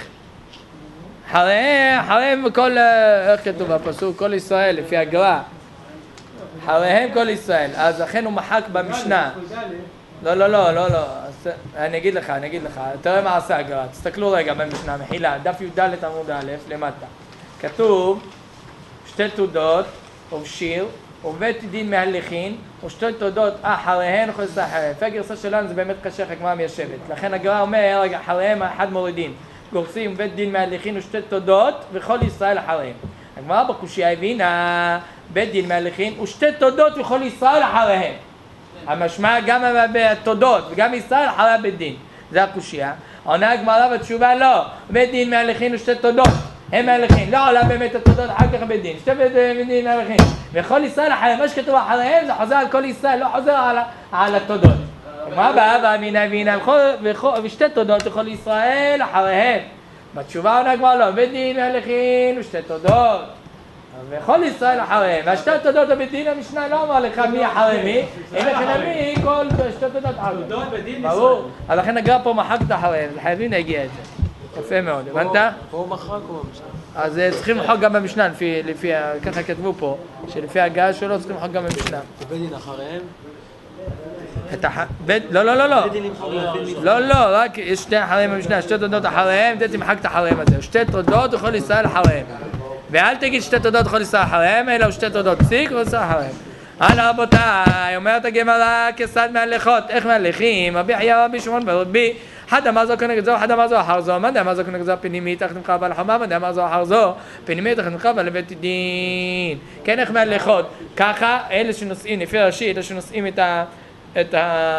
Speaker 1: אחריהם כל, איך כתוב בפסוק? כל ישראל לפי הגר"א. אחריהם כל ישראל, אז לכן הוא מחק במשנה. לא, אני אגיד לך, תראה מה עשה הגר"א, תסתכלו רגע במשנה, מחילה, דף י"ד עמוד א' למטה. כתוב שתי תודות ובשיר ובית דין מהלכין ושתי תודות אחריהן כל ישראל אחריהם. לפי הגרסה שלנו זה באמת קשה, הגמרא מיישבת. לכן הגר"א אומר, רגע, אחריהם אחד מורידים. גורסים בית דין מהלכין ושתי תודות וכל ישראל אחריהם. הגמרא בקושיה הבינה בית דין מהלכין ושתי תודות וכל ישראל אחריהם. המשמע גם בתודות וגם ישראל אחרי בית דין. זה הקושיה. עונה הגמרא בתשובה לא, בית דין מהלכין ושתי תודות הם מהלכין, לא עולה באמת התודות אחר כך בית דין, שתי בית דין מהלכין וכל ישראל אחריהם, מה שכתוב אחריהם זה חוזר על כל ישראל, לא חוזר על התודות. מה בא ואמינה ושתי תודות לכל ישראל אחריהם. בתשובה עונה כבר לא, בית דין מהלכין ושתי תודות וכל ישראל אחריהם, והשתי תודות בבית דין המשנה לא אמר לך מי אחרי מי, אלא חינמי כל שתי תודות אחריהם. ברור, אז לכן הגר"א פה מחק את אחריהם, חייבים להגיע את זה. יפה מאוד, הבנת?
Speaker 5: פה מחק או במשנה? אז
Speaker 1: צריכים לחוק גם במשנה, לפי ככה כתבו פה, שלפי ההגעה שלו צריכים לחוק גם במשנה.
Speaker 5: בית דין אחריהם?
Speaker 1: לא, רק יש שתי אחריהם במשנה, שתי תודות אחריהם, תמחק את אחריהם הזה, שתי תודות וכל ישראל אחריהם. ואל תגיד שתי תודות וכל ישראל אחריהם, אלא שתי תודות פסיק וכל ישראל אחריהם. רבותיי, אומרת הגמרא כיצד מהלכות, איך מהלכים? רבי יחיא רבי שמעון ברבי, אחד אמר זו כנגד זו, אחד אמר זו אחר זו, מה דאמר זו כנגד זו פנימית, איך נמחר בעל חומה, מה דאמר זו אחר זו, פנימית, איך נמחר בעל בית דין. כן, איך מהלכות? ככה, אלה שנושאים, לפי רש"י, אלה שנושאים את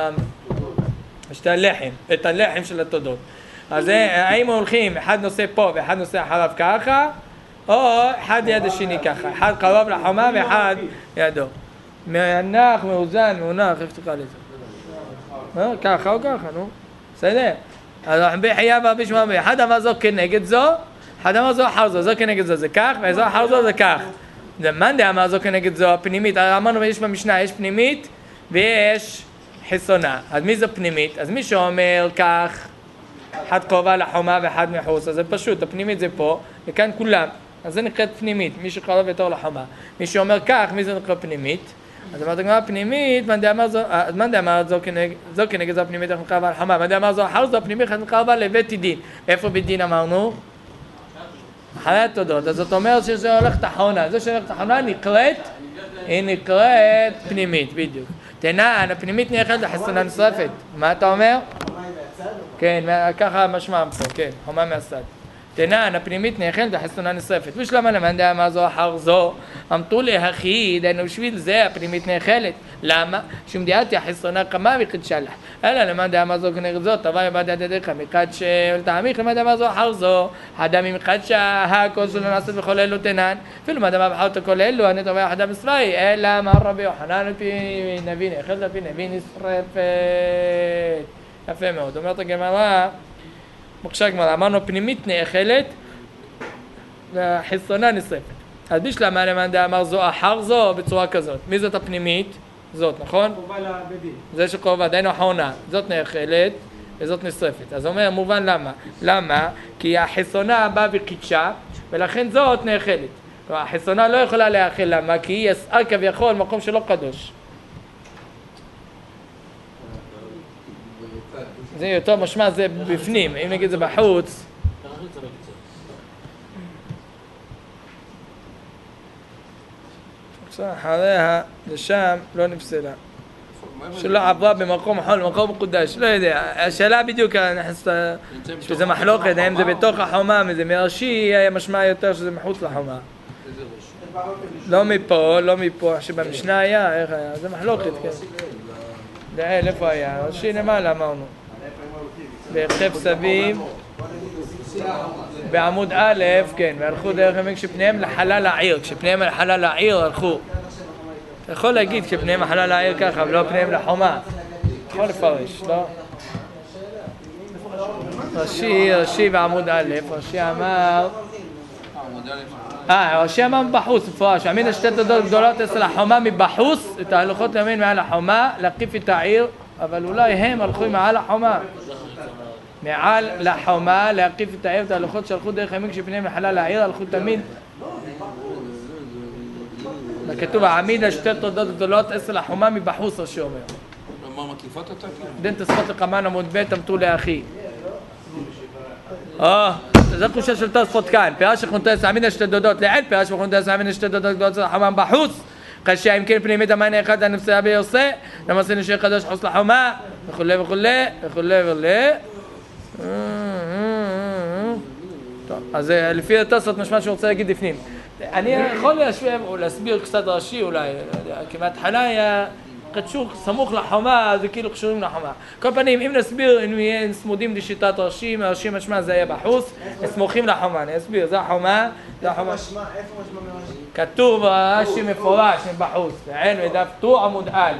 Speaker 1: הלחם של התודות. אז האם הולכים, אחד נושא פה ואחד נושא אחריו ככה, או אחד ליד השני ככה, אחד קרוב לחומה ואחד לידו. מנח, מאוזן, מאונח, איך תקרא לזה? ככה או ככה, נו. בסדר? אז רבי יחיא ורבי שמעון, אחד אמר זו כנגד זו, אחד אמר זו אחר זו, זו כנגד זו זה כך, וזו אחר זו זה כך. מאן דאמר זו כנגד זו, הפנימית, אמרנו יש במשנה, יש פנימית ויש חיצונה. אז מי זו פנימית? אז מי שאומר כך, אחד קרובה לחומה ואחד מחוץ, אז זה פשוט, הפנימית זה פה, וכאן כולם. אז זה נקראת פנימית, מי שקרוב יותר לחומה. מי שאומר כך, מי זה נקרא פנימית? אז אמרת הגמרא פנימית, מאן דאמר זו כנגד זו פנימית, איך נקרא על חומה, מאן דאמר זו אחר זו פנימית, איך נקרא לבית דין. איפה בית דין אמרנו? אחרי התודות. אז זאת אומרת שזה הולך תחונה. זה שהולך תחונה היא נקראת פנימית, בדיוק. תנן, הפנימית נאכלת לחסונה נשרפת. מה אתה אומר?
Speaker 5: חומה היא מהצד?
Speaker 1: כן, ככה משמע פה, כן, חומה מהצד. תנן, הפנימית נאכלת לחסונה נשרפת. ושלמה למאן דאמר זו אחר זו, אמתו להכיד, היינו בשביל זה הפנימית נאכלת. למה? שום דיאתי החסונה קמה וחידשה לך. אלא למאן דאמר זו כנגד זאת, תבוא יבד ידיך מקדשה ולתעמיך למאן דאמר זו אחר זו, אדם מקדשה, הכל שלא נעשית בכל אלו תנן, אפילו מה דאמר בחרת כל אלו, אני תבוא יחדה מצווי, אלא אמר רבי יוחנן על פי נביא נאכלת, על פי נביא נשרפת. יפה מאוד, אומרת הגמרא, בבקשה גמרא, אמרנו פנימית נאכלת והחסונה נשרפת. אז בשלמה למאן דאמר זו אחר זו בצורה כזאת. מי זאת הפנימית? זאת, נכון?
Speaker 2: קרובה לבית.
Speaker 1: זה שקרובה, דהיינו אחרונה. זאת נאכלת וזאת נשרפת. אז אומר מובן למה. למה? כי החסונה באה וקידשה ולכן זאת נאכלת. כלומר, החסונה לא יכולה לאכול. למה? כי היא יסעה כביכול מקום שלא קדוש. זה יותר משמע, זה בפנים, אם נגיד זה בחוץ. אחריה, לשם, לא נפסלה. שלא עברה במקום חול, במקום מקודש, לא יודע. השאלה בדיוק, שזה מחלוקת, האם זה בתוך החומה, זה מרשי, היה משמע יותר שזה מחוץ לחומה. לא מפה, לא מפה, שבמשנה היה, איך היה? זה מחלוקת, כן. דעל, איפה היה? ראשי למעלה אמרנו. בהרחב סביב, בעמוד א', כן, והלכו דרך ימים כשפניהם לחלל העיר, כשפניהם לחלל העיר הלכו. אתה יכול להגיד כשפניהם לחלל העיר ככה, ולא פניהם לחומה. יכול לפרש, לא? רש"י בעמוד א', רש"י אמר... רש"י אמר מבחוץ, מפורש, העמיד שתי תודות גדולות אצל החומה מבחוץ, את ההלכות לימין מעל החומה, להקיף את העיר, אבל אולי הם הלכו מעל החומה. מעל לחומה, להקיף את העיר, את ההלכות שהלכו דרך ימים כשפניהם לחלל העיר, הלכו תמיד. כתוב, העמיד שתי תודות גדולות אצל החומה מבחוץ, רש"י אומר.
Speaker 4: מה מקיפות אותה?
Speaker 1: דין תוספות לקמן עמוד ב' אמתו לאחי. זה חושב של תוספות כאן, פירש שכנותס העמיד שתי דודות לעיל, פירש שכנותס העמיד שתי דודות גדולות אצל החומה בחוץ. חשיה אם כן פנימית המענה אחד הנפסיה ביוסה, למעשה נשאר קדוש חוץ לחומה, וכולי וכולי, וכולי וכולי. טוב, אז לפי התוספות משמע שהוא רוצה להגיד לפנים. אני יכול להשווה או להסביר קצת רש"י אולי, כי מההתחלה היה קשור סמוך לחומה, זה כאילו קשורים לחומה. כל פנים, אם נסביר, אם נהיה צמודים לשיטת רש"י, מהרש"י משמע זה היה בחוץ, סמוכים לחומה, אני אסביר, זה החומה, זה החומה.
Speaker 5: איפה משמע מרש"י?
Speaker 1: כתוב רש"י מפורש מבחוץ, ועין ודף טור עמוד א'.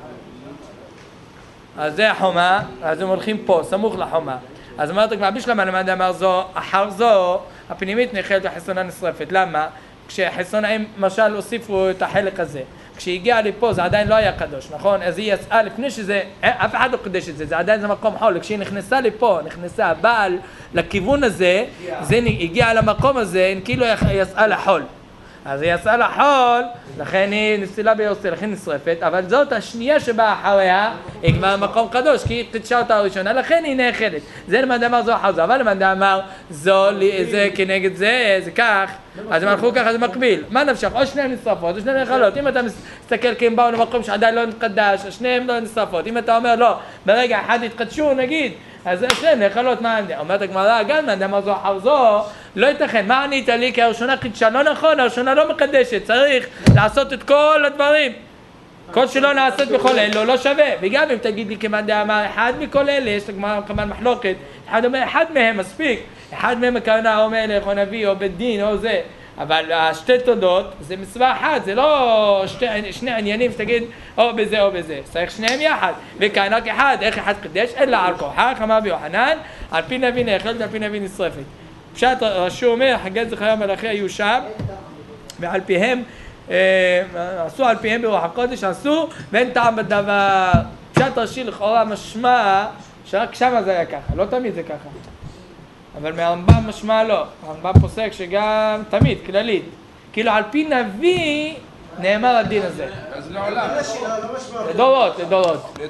Speaker 1: אז זה החומה, אז הם הולכים פה, סמוך לחומה. אז אמרת כבר בשלמה למאן דאמר זו, אחר זו, הפנימית נאכלת והחסונה נשרפת. למה? כשהחסונה, הם למשל הוסיפו את החלק הזה. כשהגיעה לפה זה עדיין לא היה קדוש, נכון? אז היא יצאה לפני שזה, אף אחד לא קדש את זה, זה עדיין זה מקום חול. כשהיא נכנסה לפה, נכנסה הבעל לכיוון הזה, זה הגיעה למקום הזה, כאילו יצאה לחול. אז היא יצאה לחול, לכן היא נפסלה ביוסי, לכן נשרפת, אבל זאת השנייה שבאה אחריה, היא כבר מקום קדוש, כי היא חידשה אותה הראשונה, לכן היא נאכלת. זה למאן דאמר זו אחר זו, אבל למאן דאמר זו, זה כנגד זה, זה כך, אז הם הלכו ככה, זה מקביל. מה נפשך? או שניהם נשרפות, או שניהם נאכלות. אם אתה מסתכל כי הם באו למקום שעדיין לא נתקדש, שניהם לא נשרפות. אם אתה אומר לא, ברגע אחד התקדשו, נגיד, אז שניהם נאכלות, מה עמדה? אומרת הגמרא, גם למאן דאמר זו אחר זו, לא ייתכן, מה ענית לי? כי הראשונה חידשה, לא נכון, הראשונה לא מקדשת, צריך לעשות את כל הדברים. כל שלא נעשית בכל אלו לא שווה. וגם אם תגיד לי כמאן דאמר אחד מכל אלה, יש לגמרא כמובן מחלוקת, אחד אומר אחד מהם מספיק, אחד מהם הכוונה או מלך או נביא או בית דין או זה, אבל השתי תודות זה מצווה אחת, זה לא שני עניינים שתגיד או בזה או בזה, צריך שניהם יחד. וכאן רק אחד, איך אחד חידש? אלא על כוחך, אמר רבי יוחנן, על פי נביא נאכלת ועל פי נביא נשרפת. פשט רש"י אומר, חגי זכריה מלאכי היו שם, ועל פיהם, עשו על פיהם ברוח הקודש, עשו, ואין טעם בדבר. פשט רש"י לכאורה משמע, שרק שמה זה היה ככה, לא תמיד זה ככה. אבל מהרמב"ם משמע לא, הרמב"ם פוסק שגם תמיד, כללית. כאילו על פי נביא נאמר הדין הזה.
Speaker 4: אז לעולם.
Speaker 1: לדורות, לדורות.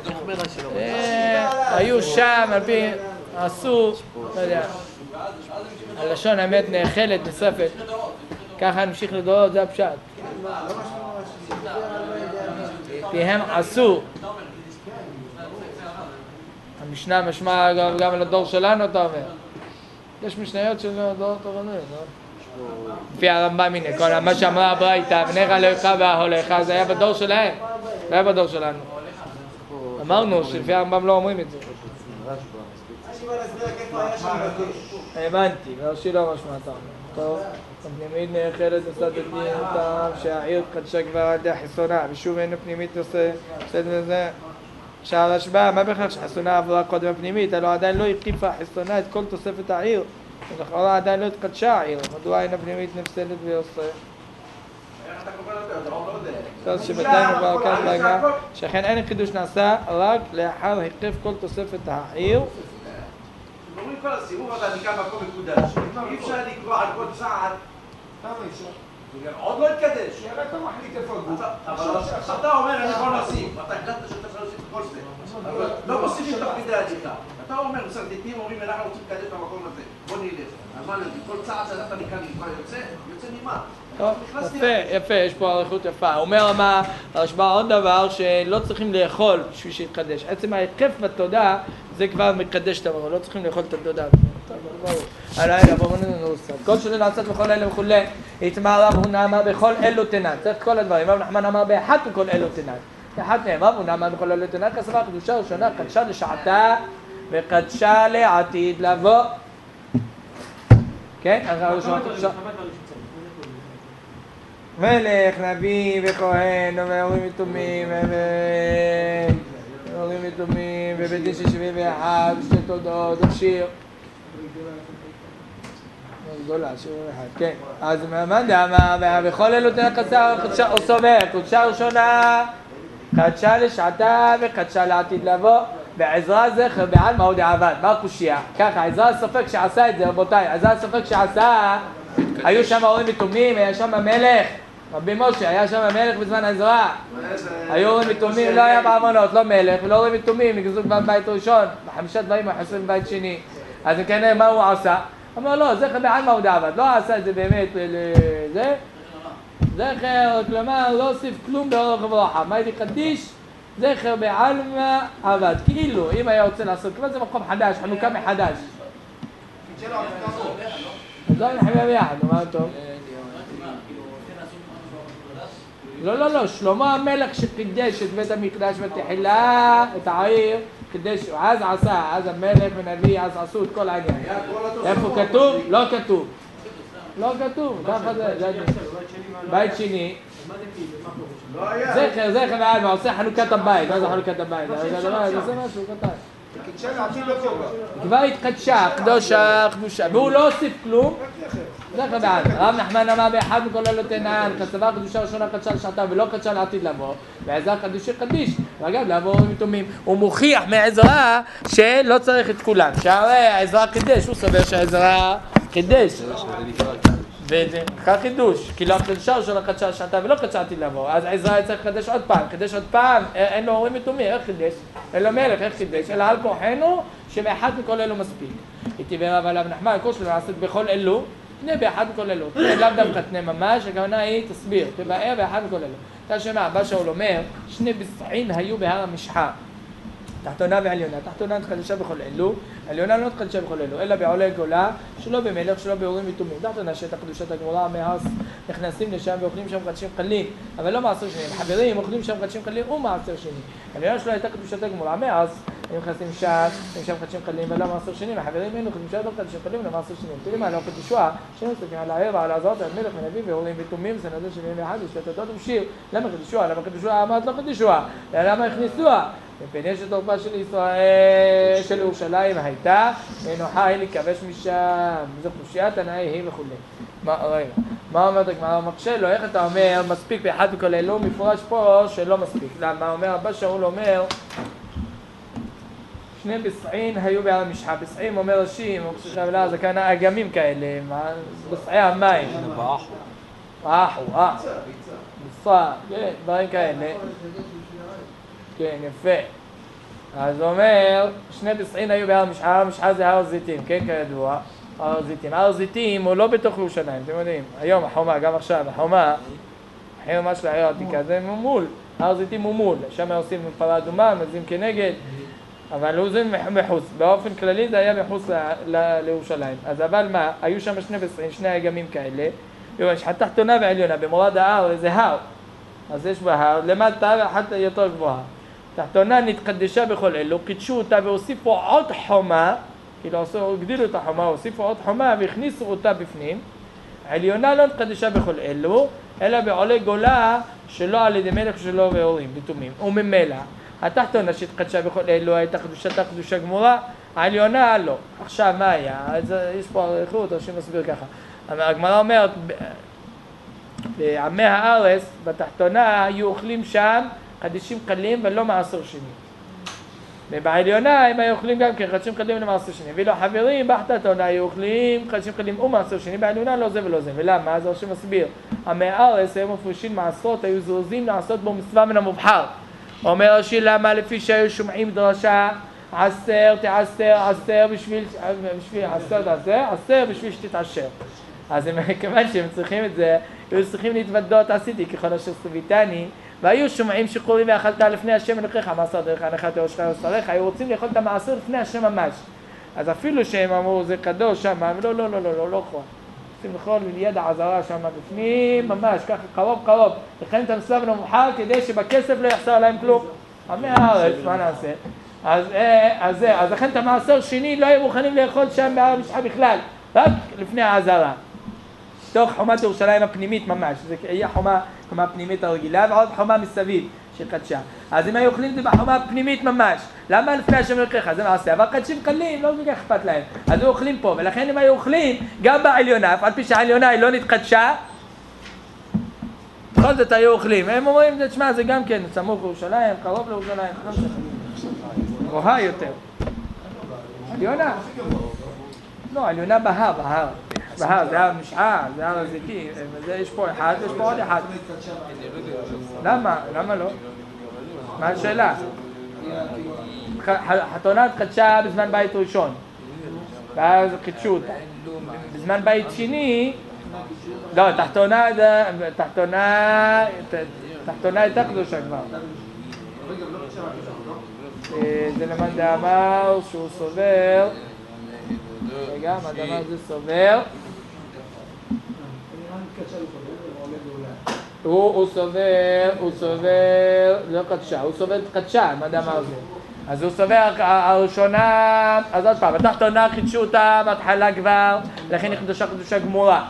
Speaker 1: היו שם, על פי, עשו, לא יודע. הלשון האמת נאכלת, נשרפת. ככה נמשיך לדורות, זה הפשט. כי הם עשו. המשנה משמע גם על הדור שלנו, אתה אומר. יש משניות של הדור התורני, לא? לפי הרמב"ם, הנה, כל מה שאמרה הברייתא, בניך אלוהיך ואהליך, זה היה בדור שלהם, זה היה בדור שלנו. אמרנו שלפי הרמב"ם לא אומרים את זה. הבנתי, והרש"י לא משמעתם. טוב, הפנימית נאחלת נושאת הדין אותם שהעיר קדשה כבר על ידי חסונה, ושוב אין הפנימית נושא לזה. שהרשב"א, מה בכך שחסונה עברה קודם הפנימית, הלוא עדיין לא הקיפה חסונה את כל תוספת העיר, ולכאורה עדיין לא התקדשה העיר, מדוע אין הפנימית נפסלת ויוסף? אז שבתיים כבר כאן להגע, שכן אין חידוש נעשה רק לאחר היקף כל תוספת העיר.
Speaker 3: אומרים כל הסיבוב הזה נקרא מקום מקודש, אי אפשר לקרוא על כל צעד.
Speaker 2: למה אי אפשר?
Speaker 3: עוד לא התקדש.
Speaker 2: יאללה, אתה מחליט איפה הגוף.
Speaker 3: אבל אתה אומר אני יכול להוסיף, אתה החלטת שאתה יכול להוסיף כל זה. לא מוסיפים תוך כדי הליכה. אתה אומר, מסרטטים אומרים, אנחנו רוצים לקדש במקום הזה. בוא נלך. אז מה נגיד? כל צעד שאתה מכאן יוצא ממה?
Speaker 1: טוב, יפה, יש פה עריכות יפה. אומר מה, הרשב"א עוד דבר שלא צריכים לאכול בשביל שיתקדש. עצם ההיקף בתודעה זה כבר מקדש את המראה, לא צריכים לאכול את התודעה. טוב, ברור. הלילה, בואו ננוסה. כל שלא נעשת בכל אלה וכולי, יתמר רב הונא אמר בכל אלו תנן. צריך כל הדברים. רב נחמן אמר באחת מכל אלו תנן. אחת מהם, רב הונא אמר בכל אלו תנן, כסבה קדושה ראשונה, קדשה לשעתה וקדשה לעתיד לבוא. כן? הראשונה קדשה. מלך, נביא וכהן, ואורים יתומים, ואורים יתומים, ובית דין של 71, ושתי תולדות, ושיר. גדולה, שיר אחד, כן. אז מה דאמר, וכל אלו תנא קדשה, או סובר, קדשה ראשונה, קדשה לשעתה וקדשה לעתיד לבוא, ועזרא זכר בעלמא הוא דעבד. מה הקושייה? ככה, עזרא סופר כשעשה את זה, רבותיי, עזרא סופר כשעשה, היו שם אורים יתומים, היה שם המלך. רבי משה, היה שם המלך בזמן עזרא. היו אורים יתומים, לא היה בארמונות, לא מלך ולא אורים יתומים, נגזו כבר בבית ראשון, בחמישה דברים חסרים בבית שני. אז אם כן, מה הוא עשה? אמר לא, זכר בעלמא הוא דעבד, לא עשה את זה באמת לזה. זכר, כלומר, לא הוסיף כלום באורך וברוחב. מה הייתי קדיש? זכר בעלמא עבד. כאילו, אם היה רוצה לעשות, כבר זה מקום חדש, חנוכה מחדש. אז לא נחמיה ביחד, מה טוב? לא, שלמה המלך שקידש את בית המקדש בתחילה, את העיר, קידש, אז עשה, אז המלך ונביא, אז עשו את כל העניין. איפה כתוב? לא כתוב. לא כתוב, ככה זה בית שני. זכר בעלמא, עושה חנוכת הבית, מה זה חנוכת הבית? זה עושה משהו קטן. כבר התקדשה, קדושה, והוא לא הוסיף כלום. זכר בעלמא. רב נחמן אמר באחד מכל אלו תנן, כסבה קדושה ראשונה קדשה לשעתה ולא קדשה לעתיד לבוא, ועזרא קדושי קדיש, ואגב לעבור אורים יתומים. הוא מוכיח מעזרא שלא צריך את כולם, שהרי עזרא קידש, הוא סובר שעזרא קידש. וזה חידוש, כי לא קדשה ראשונה קדשה לשעתה ולא קדשה לעתיד לבוא, אז עזרא צריך לקדש עוד פעם, אין לו אורים יתומים, איך חידש? אין לו מלך, איך חידש? אלא על כוחנו שבאחד מכל אלו מספיק. איתי ברב עליו נחמן, כל שלו לעשות בכל אלו, תנה באחד מכל אלו, לאו דווקא תנה ממש, הכוונה היא תסביר, תבאר באחד מכל אלו. אתה שומע, הבא שאול אומר, שני בסחין היו בהר המשחה, תחתונה ועליונה, תחתונה תקדשה בכל אלו, עליונה לא תקדשה בכל אלו, אלא בעולי גולה, שלא במלך, שלא באורים יתומים. תחתונה שטח קדושת הגמורה מהרס, נכנסים לשם ואוכלים שם קדשים קלים, אבל לא מעשר שני, חברים אוכלים שם קדשים קלים ומעשר שני. עליונה שלא הייתה קדושת הגמורה מהרס, הם נכנסים שם קדשים קלים ולא מעשר שני, החברים היינו קדושה לא קדשים קלים ולא מעשר שני. תראי מה, לא קדושה, שמסתכלים על העיר ועל הזרות, על מלך ונביא ואורים יתומים, סנדו 71, ושתתות ושיר. למה קדושה אמרת לא קדושה? למה הכניסוה? מפני שתורפה של ישראל, של ירושלים הייתה, ונוחה היא לכבש משם, זו חושיית תנאי היא וכו'. מה אומרת הגמרא? מקשה לו, איך אתה אומר מספיק באחד מכל אלו? מפורש פה שלא מספיק. למה? אומר הבא שאול אומר, שני בסעין היו בהר המשחה. בסעים אומר ראשים, זה כאן אגמים כאלה, בסעי המים. אחו, בסע, כן, דברים כאלה. כן, יפה. אז הוא אומר, שני בסעין היו בהר המשחה, הר המשחה זה הר זיתים, כן, כידוע, הר זיתים. הר זיתים הוא לא בתוך ירושלים, אתם יודעים, היום החומה, גם עכשיו, החומה, מחיר ממש לעיר העתיקה זה מול, הר זיתים הוא מול, שם עושים פרה אדומה, מזים כנגד, אבל זה מחוץ, באופן כללי זה היה מחוץ לירושלים. אז אבל מה, היו שם שני אגמים כאלה, יש תחתונה ועליונה, במורד ההר זה הר, אז יש בהר, למטה ואחת יותר גבוהה. תחתונה נתקדשה בכל אלו, קידשו אותה והוסיפו עוד חומה, כאילו הגדילו את החומה, הוסיפו עוד חומה והכניסו אותה בפנים. עליונה לא נתקדשה בכל אלו, אלא בעולי גולה שלא על ידי מלך שלו והורים, בתומים. וממילא, התחתונה שהתקדשה בכל אלו הייתה קדושה גמורה, העליונה לא. עכשיו מה היה? יש פה אריכות, ראשי מסביר ככה. הגמרא אומרת, בעמי הארץ, בתחתונה, היו אוכלים שם חדישים קלים ולא מעשר שני. ובעליונה הם היו אוכלים גם כן חדישים קלים ולא מעשר שני. ואילו החברים בתחתונה היו אוכלים חדישים קלים ומעשר שני, בעליונה לא זה ולא זה. ולמה? אז ראשי מסביר. עמי הארץ היו מפרישים מעשרות, היו זרוזים לעשות בו מצווה מן המובחר. אומר ראשי למה? לפי שהיו שומעים דרשה, עשר בשביל שתתעשר. אז כיוון שהם צריכים את זה, היו צריכים להתוודות עשיתי ככל אשר סביתני, והיו שומעים שקוראים ואכלת לפני השם אלוקיך, מעשר דרך הנחת ראשך ושריך, היו רוצים לאכול את המעשר לפני השם ממש. אז אפילו שהם אמרו זה קדוש שם, לא יכול. צריכים לאכול ליד העזרה שם בפנים, ממש ככה קרוב, לכן את המסלב נמוחר כדי שבכסף לא יחסר להם כלום. עמי הארץ, מה נעשה? אז לכן את המעשר שני לא היו מוכנים לאכול שם בהר משחה בכלל, רק לפני העזרה. תוך חומת ירושלים הפנימית ממש, זה היה חומה פנימית הרגילה ועוד חומה מסביב שקדשה. אז אם היו אוכלים את זה בחומה הפנימית ממש, למה לפני השם אלוקיך? זה מעשה, אבל קדשים קלים, לא כל כך אכפת להם. אז היו אוכלים פה, ולכן אם היו אוכלים גם בעליונה, אף על פי שהעליונה היא לא נתקדשה, בכל זאת היו אוכלים. הם אומרים, תשמע, זה גם כן סמוך לירושלים, קרוב לירושלים, גבוהה יותר. עליונה? לא, עליונה בהר. זה הר משעה, זה הר הזיתי, יש פה אחד, יש פה עוד אחד. למה לא? מה השאלה? חתונה התקדשה בזמן בית ראשון, ואז חידשו אותה. בזמן בית שני, לא, תחתונה הייתה קדושה כבר. זה למען דאמר שהוא סובר, רגע, מה דאמר זה סובר? הוא סובר, לא קדשה, הוא סובר קדשה, מה דאמר זה? אז הוא סובר הראשונה, אז עוד פעם, התחתונה חידשו אותה בהתחלה כבר, לכן היא קדושה גמורה.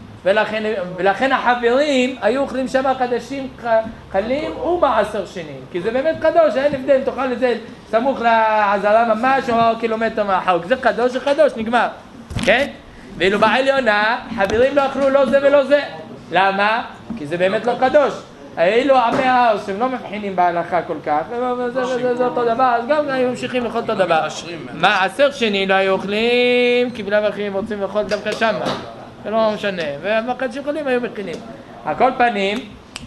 Speaker 1: ולכן החברים היו אוכלים שם חדשים קלים ומעשר שני, כי זה באמת קדוש, אין הבדל, תאכל את זה סמוך לעזרה ממש או קילומטר מהחוק, זה קדוש, נגמר, כן? ואילו בעליונה, חברים לא אכלו לא זה ולא זה, למה? כי זה באמת לא קדוש. אילו עמי ההר שהם לא מבחינים בהלכה כל כך, זה אותו דבר, אז גם היו ממשיכים לאכול אותו דבר. מעשר שני לא היו אוכלים, כי בלב אחרים רוצים לאכול דווקא שם. זה לא משנה, והמחד שיכולים היו מכינים. על כל פנים,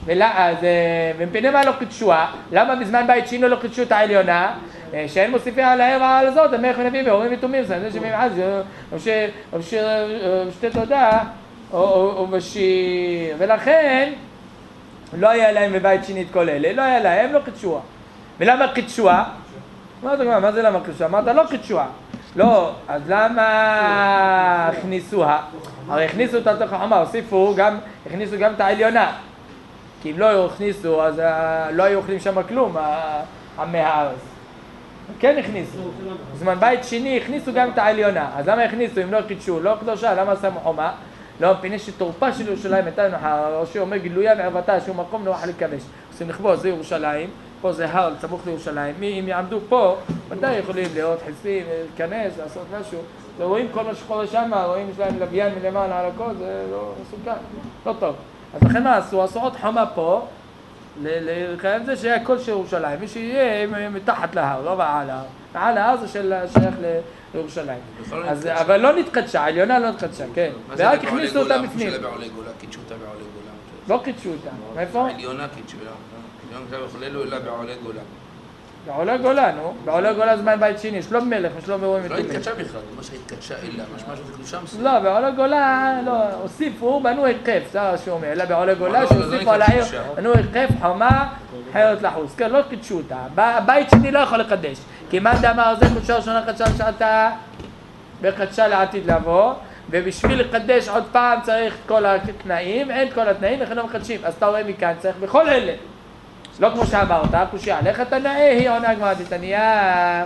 Speaker 1: ומפני מה לא קידשוה? למה בזמן בית שינו לא קידשו את העליונה? שאין מוסיפים על הער ועל הזאת, המלך ונביא והורים ותומים, זה שמיים אז, או שתי תודה, או בשיר. ולכן, לא היה להם בבית שני את כל אלה, לא היה להם, לא קידשוה. ולמה קידשוה? מה זה למה קידשוה? אמרת לא קידשוה. לא, אז למה הכניסוה? הרי הכניסו את החומה, הכניסו גם את העליונה. כי אם לא הכניסו, אז לא היו אוכלים שם כלום, עמי הארץ. כן הכניסו. בזמן בית שני הכניסו גם את העליונה. אז למה הכניסו? אם לא קידשו, לא קדושה, למה שמו חומה? לא, מפני שתורפה של ירושלים הייתה נוחה, ראשי אומר גילויה וערוותה, שהוא מקום נוח לכבש. עושים לכבוש, זה ירושלים, פה זה הר, סמוך לירושלים. אם יעמדו פה, ודאי יכולים לראות חסים, להיכנס, לעשות משהו. רואים כל מה שקורה שם, רואים יש להם לוויין מלמעלה על הכל, זה לא מסוכן, לא טוב. אז לכן מה עשו? עשו עוד חומה פה, לחייב זה שהיה כל של ירושלים, מי שיהיה מתחת להר, לא בעל ההר. בעל ההר זה שייך לירושלים. אבל לא נתקדשה, העליונה לא נתקדשה, כן. ורק הכניסו אותה בפנים.
Speaker 4: קידשו אותה בעולי גולה.
Speaker 1: לא קידשו אותה, מאיפה?
Speaker 4: העליונה קידשו, עליונה עכשיו יכוללו אלא בעולי גולה.
Speaker 1: בעולה גולה, נו. בעולה גולה זמן בית שני, שלום מלך ושלום ורואים
Speaker 4: לא
Speaker 1: ותומים.
Speaker 4: התקדשה בכלל, מה שהתקדשה אלא, משמע שזה קדושה מסוימת.
Speaker 1: לא, בעולה גולה, לא, הוסיפו, בנו היקף, זה שהוא אומר, אלא בעולה גולה שהוסיפו על העיר, בנו היקף, חומה, חיירת לחוס, כן, לא קידשו אותה. בית שני לא יכול לקדש, כי מאן דאמר זה קודשה ראשונה קדשה שעתה, וקדשה לעתיד לבוא, ובשביל לקדש עוד פעם צריך את כל התנאים, אין את כל התנאים, לכן לא מקדשים. אז אתה רואה מכאן, צריך בכל אלה. לא כמו שאמרת, קושיה עליך תנאה, היא עונה גמרא דתניא.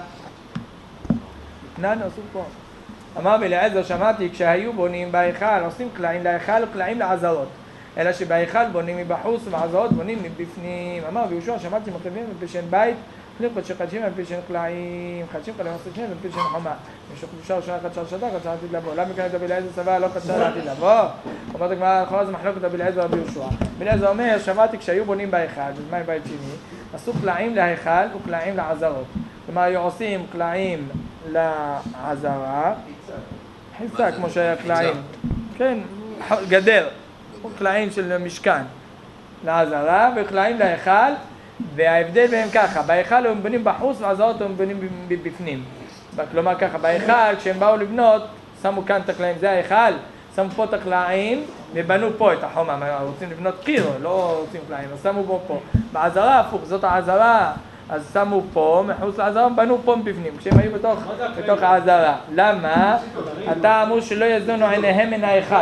Speaker 1: ננו, עשו פה. אמר בלעזר, שמעתי, כשהיו בונים בהיכל, עושים קלעים להיכל וקלעים לעזרות. אלא שבהיכל בונים מבחוץ ובעזרות בונים מבפנים. אמר ביהושע, שמעתי מחריבים בפשן בית, שחדשים על פי שאין קלעים, חדשים קלעים עושים שני על פי שאין חומה. משוך קדושה ראשונה קדשה שדה, קדשה עתיד לבוא. למה כאן את בלעזר סבא לא קדשה לעתיד לבוא? אומרת הגמרא, כל הזמן מחלוקת בלעזר רבי יהושע. בלעזר אומר, שמעתי כשהיו בונים בהיכל, בזמן בית שני, עשו קלעים להיכל וקלעים לעזרות. כלומר, היו עושים קלעים לעזרה, חיצה כמו שהיה קלעים, כן, גדר, קלעים של משכן לעזרה וקלעים להיכל. וההבדל בהם ככה, בהיכל הם בונים בחוץ ועזרות הם בונים בפנים. כלומר ככה, בהיכל כשהם באו לבנות, שמו כאן את הקלעים, זה ההיכל, שמו פה את הקלעים ובנו פה את החומה, רוצים לבנות קיר, לא רוצים קלעים, אז שמו בו פה. בעזרה הפוך, זאת העזרה, אז שמו פה, מחוץ לעזרה, בנו פה מבפנים, כשהם היו בתוך העזרה. למה? אתה אמרו שלא יזונו עיניהם מן ההיכל.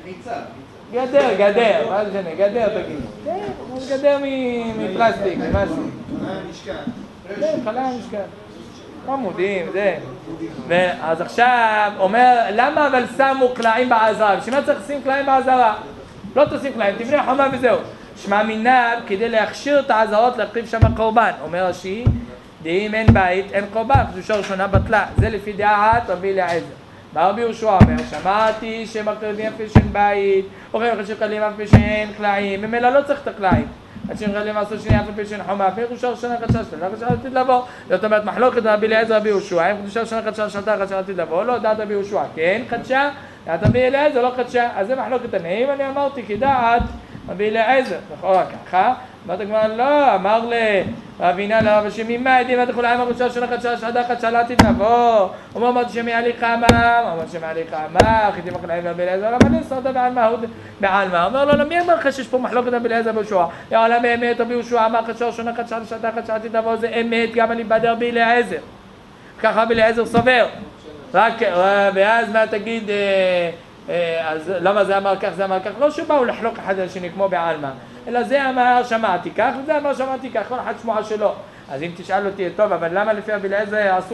Speaker 1: גדר, מה זה שני? גדר תגיד. גדר מפלסטיק, משהו. חלה משכן. עמודים, זה. אז עכשיו אומר, למה אבל שמו קלעים בעזרה? בשביל מה צריך לשים קלעים בעזרה? לא תשים קלעים, תבנה חומה וזהו. שמע מיניו, כדי להכשיר את העזרות להקריב שם קורבן. אומר רש"י, אם אין בית, אין קורבן, קדושה ראשונה בטלה. זה לפי דעת רבי אליעזר. רבי יהושע אומר, שמעתי שמקריבים אף פי שאין בית, אוכלים חשב קלים אף פי שאין קלעים, ממילא לא צריך את הקלעים. עד שאין קלים עשו שני אף פי שאין חומה, אף קדושה ראשונה קדשה שתה, קדשה עתיד לבוא. זאת אומרת, מחלוקת רבי אליעזר רבי יהושע, אם קדושה ראשונה קדשה שתה, קדשה עתיד לבוא, לא דעת רבי יהושע, כן קדשה, דעת רבי אליעזר לא קדשה, אז זה מחלוקת הנעים, אני אמרתי כי דעת רבי אליעזר, לכאורה ככה. אמרת כבר לא, אמר לרבינה לרב השמי, מה עדים עד לכולם הראשונה של החדשה שעדה חדשה לעתיד לבוא? אומר אמרת שמי עליך אמר, אומר שמי עליך אמר, חיתים הקלעים רבי אליעזר, למה נסרת בעלמא? אומר לו, למי אמר לך שיש פה מחלוקת רבי אליעזר ביהושע? יא עולם באמת רבי יהושע אמר חדשה ראשונה חדשה שעדה חדשה לעתיד לבוא, זה אמת גם על עבד רבי אליעזר. ככה רבי אליעזר סובר. ואז מה תגיד, אז למה זה אמר כך, זה אמר כך? לא שבאו לחלוק אחד על השני כמו בעלמא. אלא זה אמר שמעתי כך, וזה אמר שמעתי כך, כל אחד שמועה שלו. אז אם תשאל אותי, טוב, אבל למה לפי רבי אליעזר עשו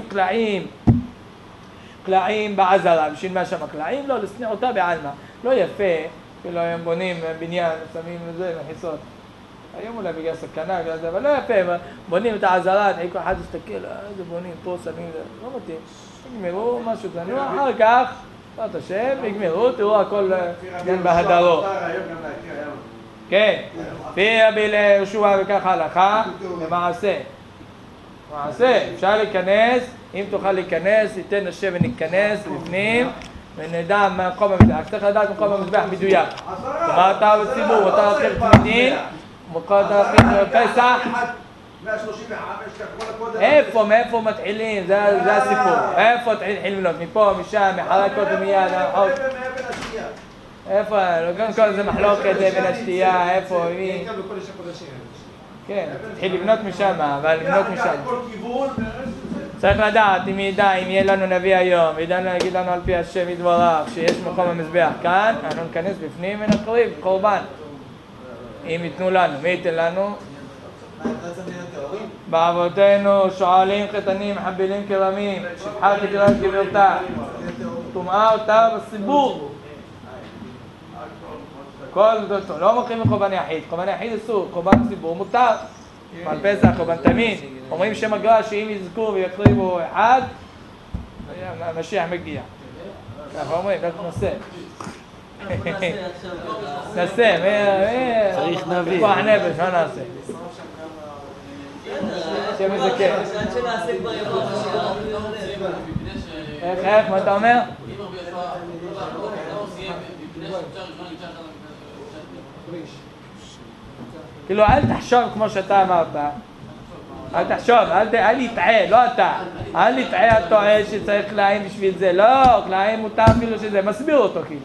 Speaker 1: קלעים בעזרה? בשביל מה שם קלעים? לא, לשנוא אותה בעלמא. לא יפה, כאילו היום בונים בניין, שמים זה, מחיסות. היום אולי בגלל סכנה, אבל לא יפה, בונים את העזרה, כל אחד יסתכל, איזה בונים, פה שמים, לא מתאים. יגמרו משהו תנוע, אחר כך, בעזרת השם, יגמרו, תראו הכל גם בהדרות. כן, לפי רבי יהושע וכך הלכה, למעשה. מעשה, אפשר להיכנס, אם תוכל להיכנס, ניתן נשב וניכנס לפנים, ונדע מה מקום המזבח. צריך לדעת מקום המזבח מדויק. כלומר, אתה בציבור, אתה הולך תמידין, אתה הולך פסח.
Speaker 3: 135,
Speaker 1: איפה, מאיפה מתחילים? זה הסיפור. איפה מתחילים לבנות? מפה, משם, מחלקות ומיד, איפה, קודם כל זה מחלוקת בין השתייה, איפה, מי? כן, תתחיל לבנות משם, אבל לבנות משם. צריך לדעת, אם ידע, אם יהיה לנו נביא היום, ידע להגיד לנו על פי השם יתברך, שיש מקום המזבח כאן, אנחנו ניכנס בפנים ונקריב קורבן. אם ייתנו לנו, מי ייתן לנו? באבותינו שואלים חתנים, חבילים כרמים, שפחה כתירת גברתה, טומאה אותה בסיבור. לא מוכרים מקורבן יחיד, קורבן יחיד אסור, קורבן ציבור מותר. על פסח, קורבן תמיד. אומרים שם הגר"א שאם יזכו ויקריבו אחד, המשיח מגיע. ככה אומרים, לא תנסה. נסה, צריך נביא. כוח נפש, מה נעשה? שם איזה כיף. איך, מה אתה אומר? כאילו אל תחשוב כמו שאתה אמרת, אל תחשוב, אל יטעה, לא אתה. אל יטעה הטועה שצריך לעין בשביל זה. לא, לעין מותר אפילו שזה, מסביר אותו כאילו.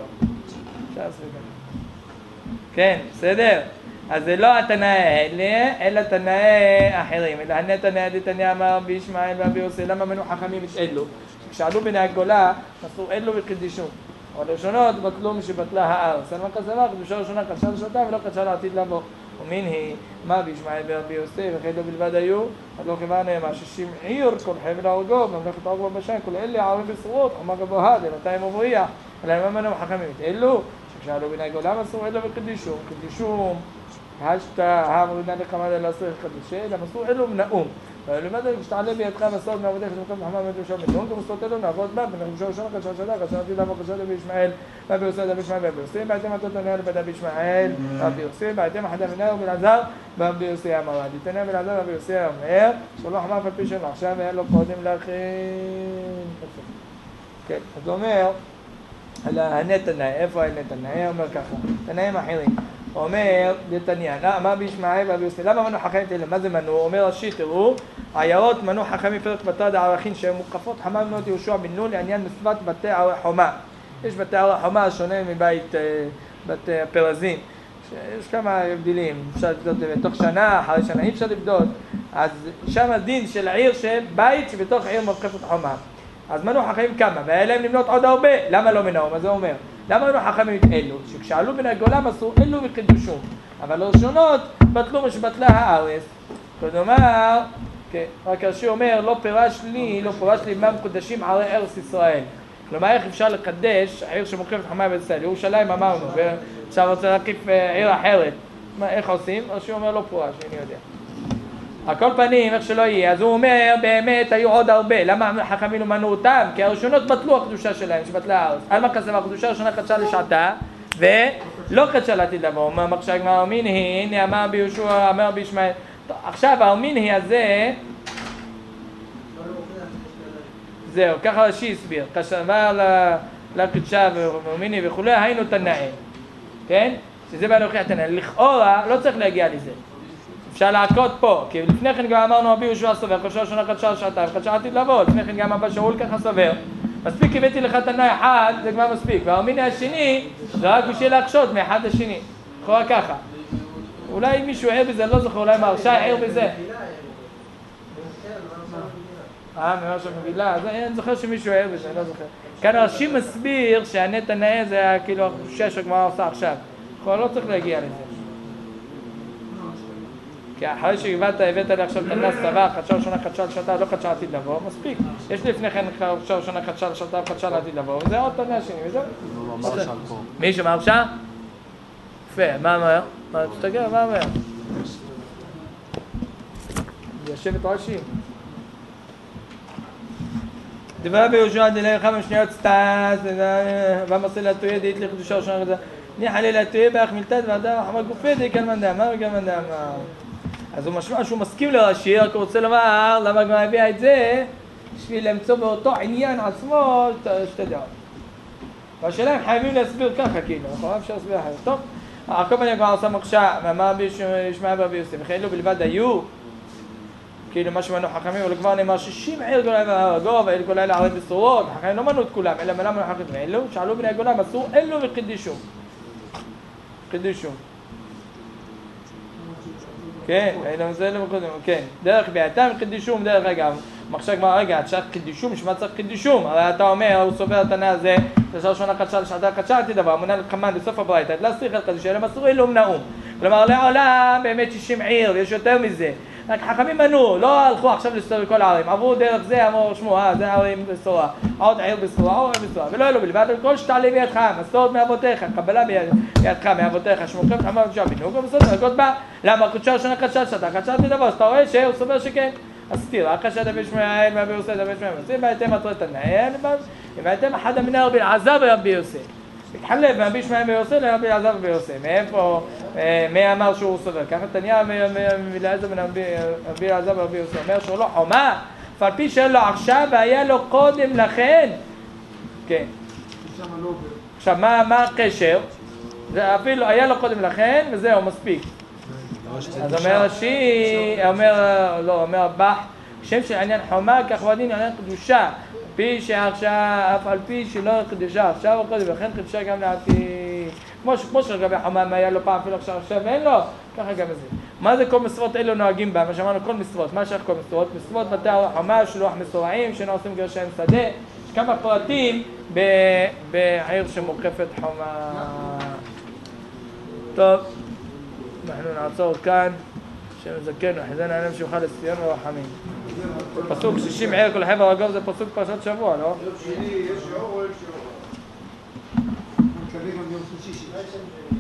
Speaker 1: כן, בסדר? אז זה לא התנאי האלה, אלא תנאי אחרים. אלא הנה תנאי דתניא אמר רבי ישמעאל ורבי יוסי, למה מנו חכמים את אלו? כשעלו בני הגולה, נסו אלו וחידשו. אבל ראשונות בטלו משבטלה הארץ. על מה כסבר, קדושה ראשונה קדשה לשעתה ולא קדשה לעתיד לבוא. ומין היא, מה בישמעאל ורבי יוסי וכאלו בלבד היו, אז לא כבר נאמר 60 עיר, כל חבל הרגו, ממלכת הרגו בשן, כל אלה ערבים בשורות, חומה גבוהה, דלתיים ובריאה. אלא למה מנו חכמים את אלו? כשעלו בני הגולה מסרו אלו וחידשו. חידשו השתה המרינה לכמה לעשו קדושה, אלא מסרו אלו מנאום. ולמד כשתעלה בידך מסעות מעבודך שמקום מחמם ודרשה מנאום, ומסעות אלו נעבוד בה, ונרשו ראשון קדשה שדה, קדשה עתיד לבוא קדשה דבי ישמעאל, רבי יוסי דבי ישמעאל ורבי יוסי, בהתאם עתות תנאי לבדבי ישמעאל, רבי יוסי, בהתאם אחד המנהר ובלעזר, ורבי יוסי אמר, דתנאי בלעזר רבי יוסי אומר, שלא חמר על פי שלו, עכשיו היה לו קודם לכן. כן, אז הוא אומר, על הנתנאי, איפה הנתנאי? אומר ככה, תנאים אחרים. הוא אומר, דתניא, מה בישמעאל ורבי יוסי? למה מנו חכמים את אלה? מה זה מנו? הוא אומר רש"י, תראו, עיירות מנו חכמים פרק בתרד הערכים שהן מוקפות חמה בנות יהושע בן נון לעניין מצוות בתי חומה. יש בתי חומה שונה מבית בתי פרזים. יש כמה הבדלים, אפשר לבדות בתוך שנה, אחרי שנה אי אפשר לבדות. אז שם הדין של העיר שבית שבתוך העיר מוקפת חומה. אז מנו חכמים כמה, והיה להם למנות עוד הרבה. למה לא מנאום? אז זה אומר, למה מנו חכמים את אלו? שכשעלו בני הגולה מסרו אלו וחידושום, אבל ראשונות בטלו משבטלה הארץ. כלומר, רק רש"י אומר, לא פירש לי מה מקודשים ערי ארץ ישראל. כלומר, איך אפשר לקדש העיר שמוקפת חומה בישראל? ירושלים אמרנו, ועכשיו רוצה להקיף עיר אחרת. איך עושים? רש"י אומר לא פורש, אני יודע. על כל פנים, איך שלא יהיה, אז הוא אומר, באמת היו עוד הרבה. למה חכמים לא מנו אותם? כי הראשונות בטלו הקדושה שלהם, שבטלה הארץ. על מה כסף? הקדושה הראשונה קדשה לשעתה, ולא קדשה לעתיד לבוא. אומר מקשה הגמרא, אמין היא, הנה אמר ביהושע, אמר בישמעאל. עכשיו, האמין היא הזה, זהו, ככה רש"י הסביר. כשעבר לקדשה ואמין היא וכולי, היינו תנאי. כן? שזה בא להוכיח תנאי. לכאורה, לא צריך להגיע לזה. אפשר לעקוד פה, כי לפני כן גם אמרנו רבי יהושע סובר, קדשה ראשונה קדשה לשעתה, וקדשה עתיד לבוא, לפני כן גם אבא שאול ככה סובר. מספיק הבאתי לך תנאי אחד, זה כבר מספיק, והאמיני השני, זה רק בשביל להקשות מאחד לשני. לכאורה ככה. אולי מישהו ער בזה, לא זוכר, אולי מרשע ער בזה. מרשע מבילה, אני זוכר שמישהו ער בזה, לא זוכר. כאן רש"י מסביר שהנתנאי זה היה כאילו הקדושה שכבר עושה עכשיו. לכאורה לא צריך להגיע לזה. כי אחרי שהבאת לי עכשיו תנס סבא, קדשה ראשונה קדשה לשעתה, לא קדשה עתיד לבוא, מספיק. יש לי לפני כן קדשה ראשונה קדשה לשעתה וקדשה לעתיד לבוא, וזה עוד תנאי שני, וזהו. מי שמרשע? יפה, מה אומר? תסתכל, מה אומר? יושב את רש"י. דברה ביהושע דלי חמש שניות סטס, ומסר לתויה דית לקדושה ראשונה קדשה. ניחא לתויה באח מילתת ואדם חמר גופי די כלמן דאמר וכלמן דאמר. אז הוא משמע שהוא מסכים לרש"י, רק הוא רוצה לומר למה גם הביאה את זה בשביל למצוא באותו עניין עצמו שתי דעות. והשאלה הם חייבים להסביר ככה כאילו, אנחנו לא אפשר להסביר אחרת. טוב, כל פעם כבר עושה מקשה, ואמר בישמעאל ורבי יוסי, וכאלו בלבד היו, כאילו מה שמנו חכמים, אבל כבר נאמר 60 עיר גולה והרגו, ואלו כל אלה ערי בשורות, החכמים לא מנו את כולם, אלא מנו חכמים ואלו, שעלו בני הגולה, מסרו אלו וחידשו. חידשו. כן, זה לא מקודם, כן. דרך ביאתם חידשום, דרך אגב. מחשב כבר, רגע, צריך חידשום, שמה צריך חידשום? הרי אתה אומר, הוא סובר התנא הזה, קדשה ראשונה קדשה לשעתה, קדשה עתיד לבוא, אמונה לקמן בסוף הברייתא, לא צריך על קדושה, אלא מסרו אלו מנאום. כלומר, לעולם באמת 60 עיר, ויש יותר מזה. רק חכמים מנו, לא הלכו עכשיו לסתור בכל הערים, עברו דרך זה, אמרו, שמו, זה ערים בשורה, עוד עיר בשורה, עוד עיר בשורה, ולא אלו בלבד, כל שתעלה בידך, מסורת מאבותיך, קבלה בידך, מאבותיך, שמוכם חמה ושעה בינוק, ומסורת לרקות בה, למה קדשה ראשונה קדשה לשעתה, קדשה עתיד לבוא, אז אתה רואה שהוא סובר שכן, אז תראה, קדשה דבי ישמעאל ורבי יוסי דבי ישמעאל, והייתם מטרת תנאי, והייתם אחד המנהר רבי אלעזר ורבי יוסי. התחלף מרבי ישמעאל ויוסי לרבי אלעזר ויוסי. מאיפה, מי אמר שהוא סובר? ככה תניא מלעזר בין רבי אלעזר ורבי יוסי. אומר שהוא לא חומה, על פי שאין לו עכשיו והיה לו קודם לכן. כן. עכשיו, מה הקשר? אפילו היה לו קודם לכן וזהו, מספיק. אז אומר רש"י, אומר בח, שם של עניין חומה כך הוא הדין עניין קדושה, פי שעכשיו, אף על פי שלא קדושה עכשיו או קודם, ולכן קדושה גם לעתיד. כמו שלגבי חומה, מה היה לו פעם אפילו עכשיו אין לו, ככה גם זה. מה זה כל משרות אלו נוהגים בה? מה שאמרנו כל משרות, מה שייך כל משרות? משרות בתי החומה, שלוח מסורעים, שאינו עושים גרשיים שדה. יש כמה פרטים בעיר שמוקפת חומה. טוב, אנחנו נעצור כאן. השם יזכנו, חזינו עליהם שיוכל לציון ורחמים. פסוק 60 עיר כל חבר הגוב זה פסוק פרשת שבוע, לא?
Speaker 3: יום שני יש שיעור או אין שיעור?
Speaker 2: אני מקווה גם יום שלישי.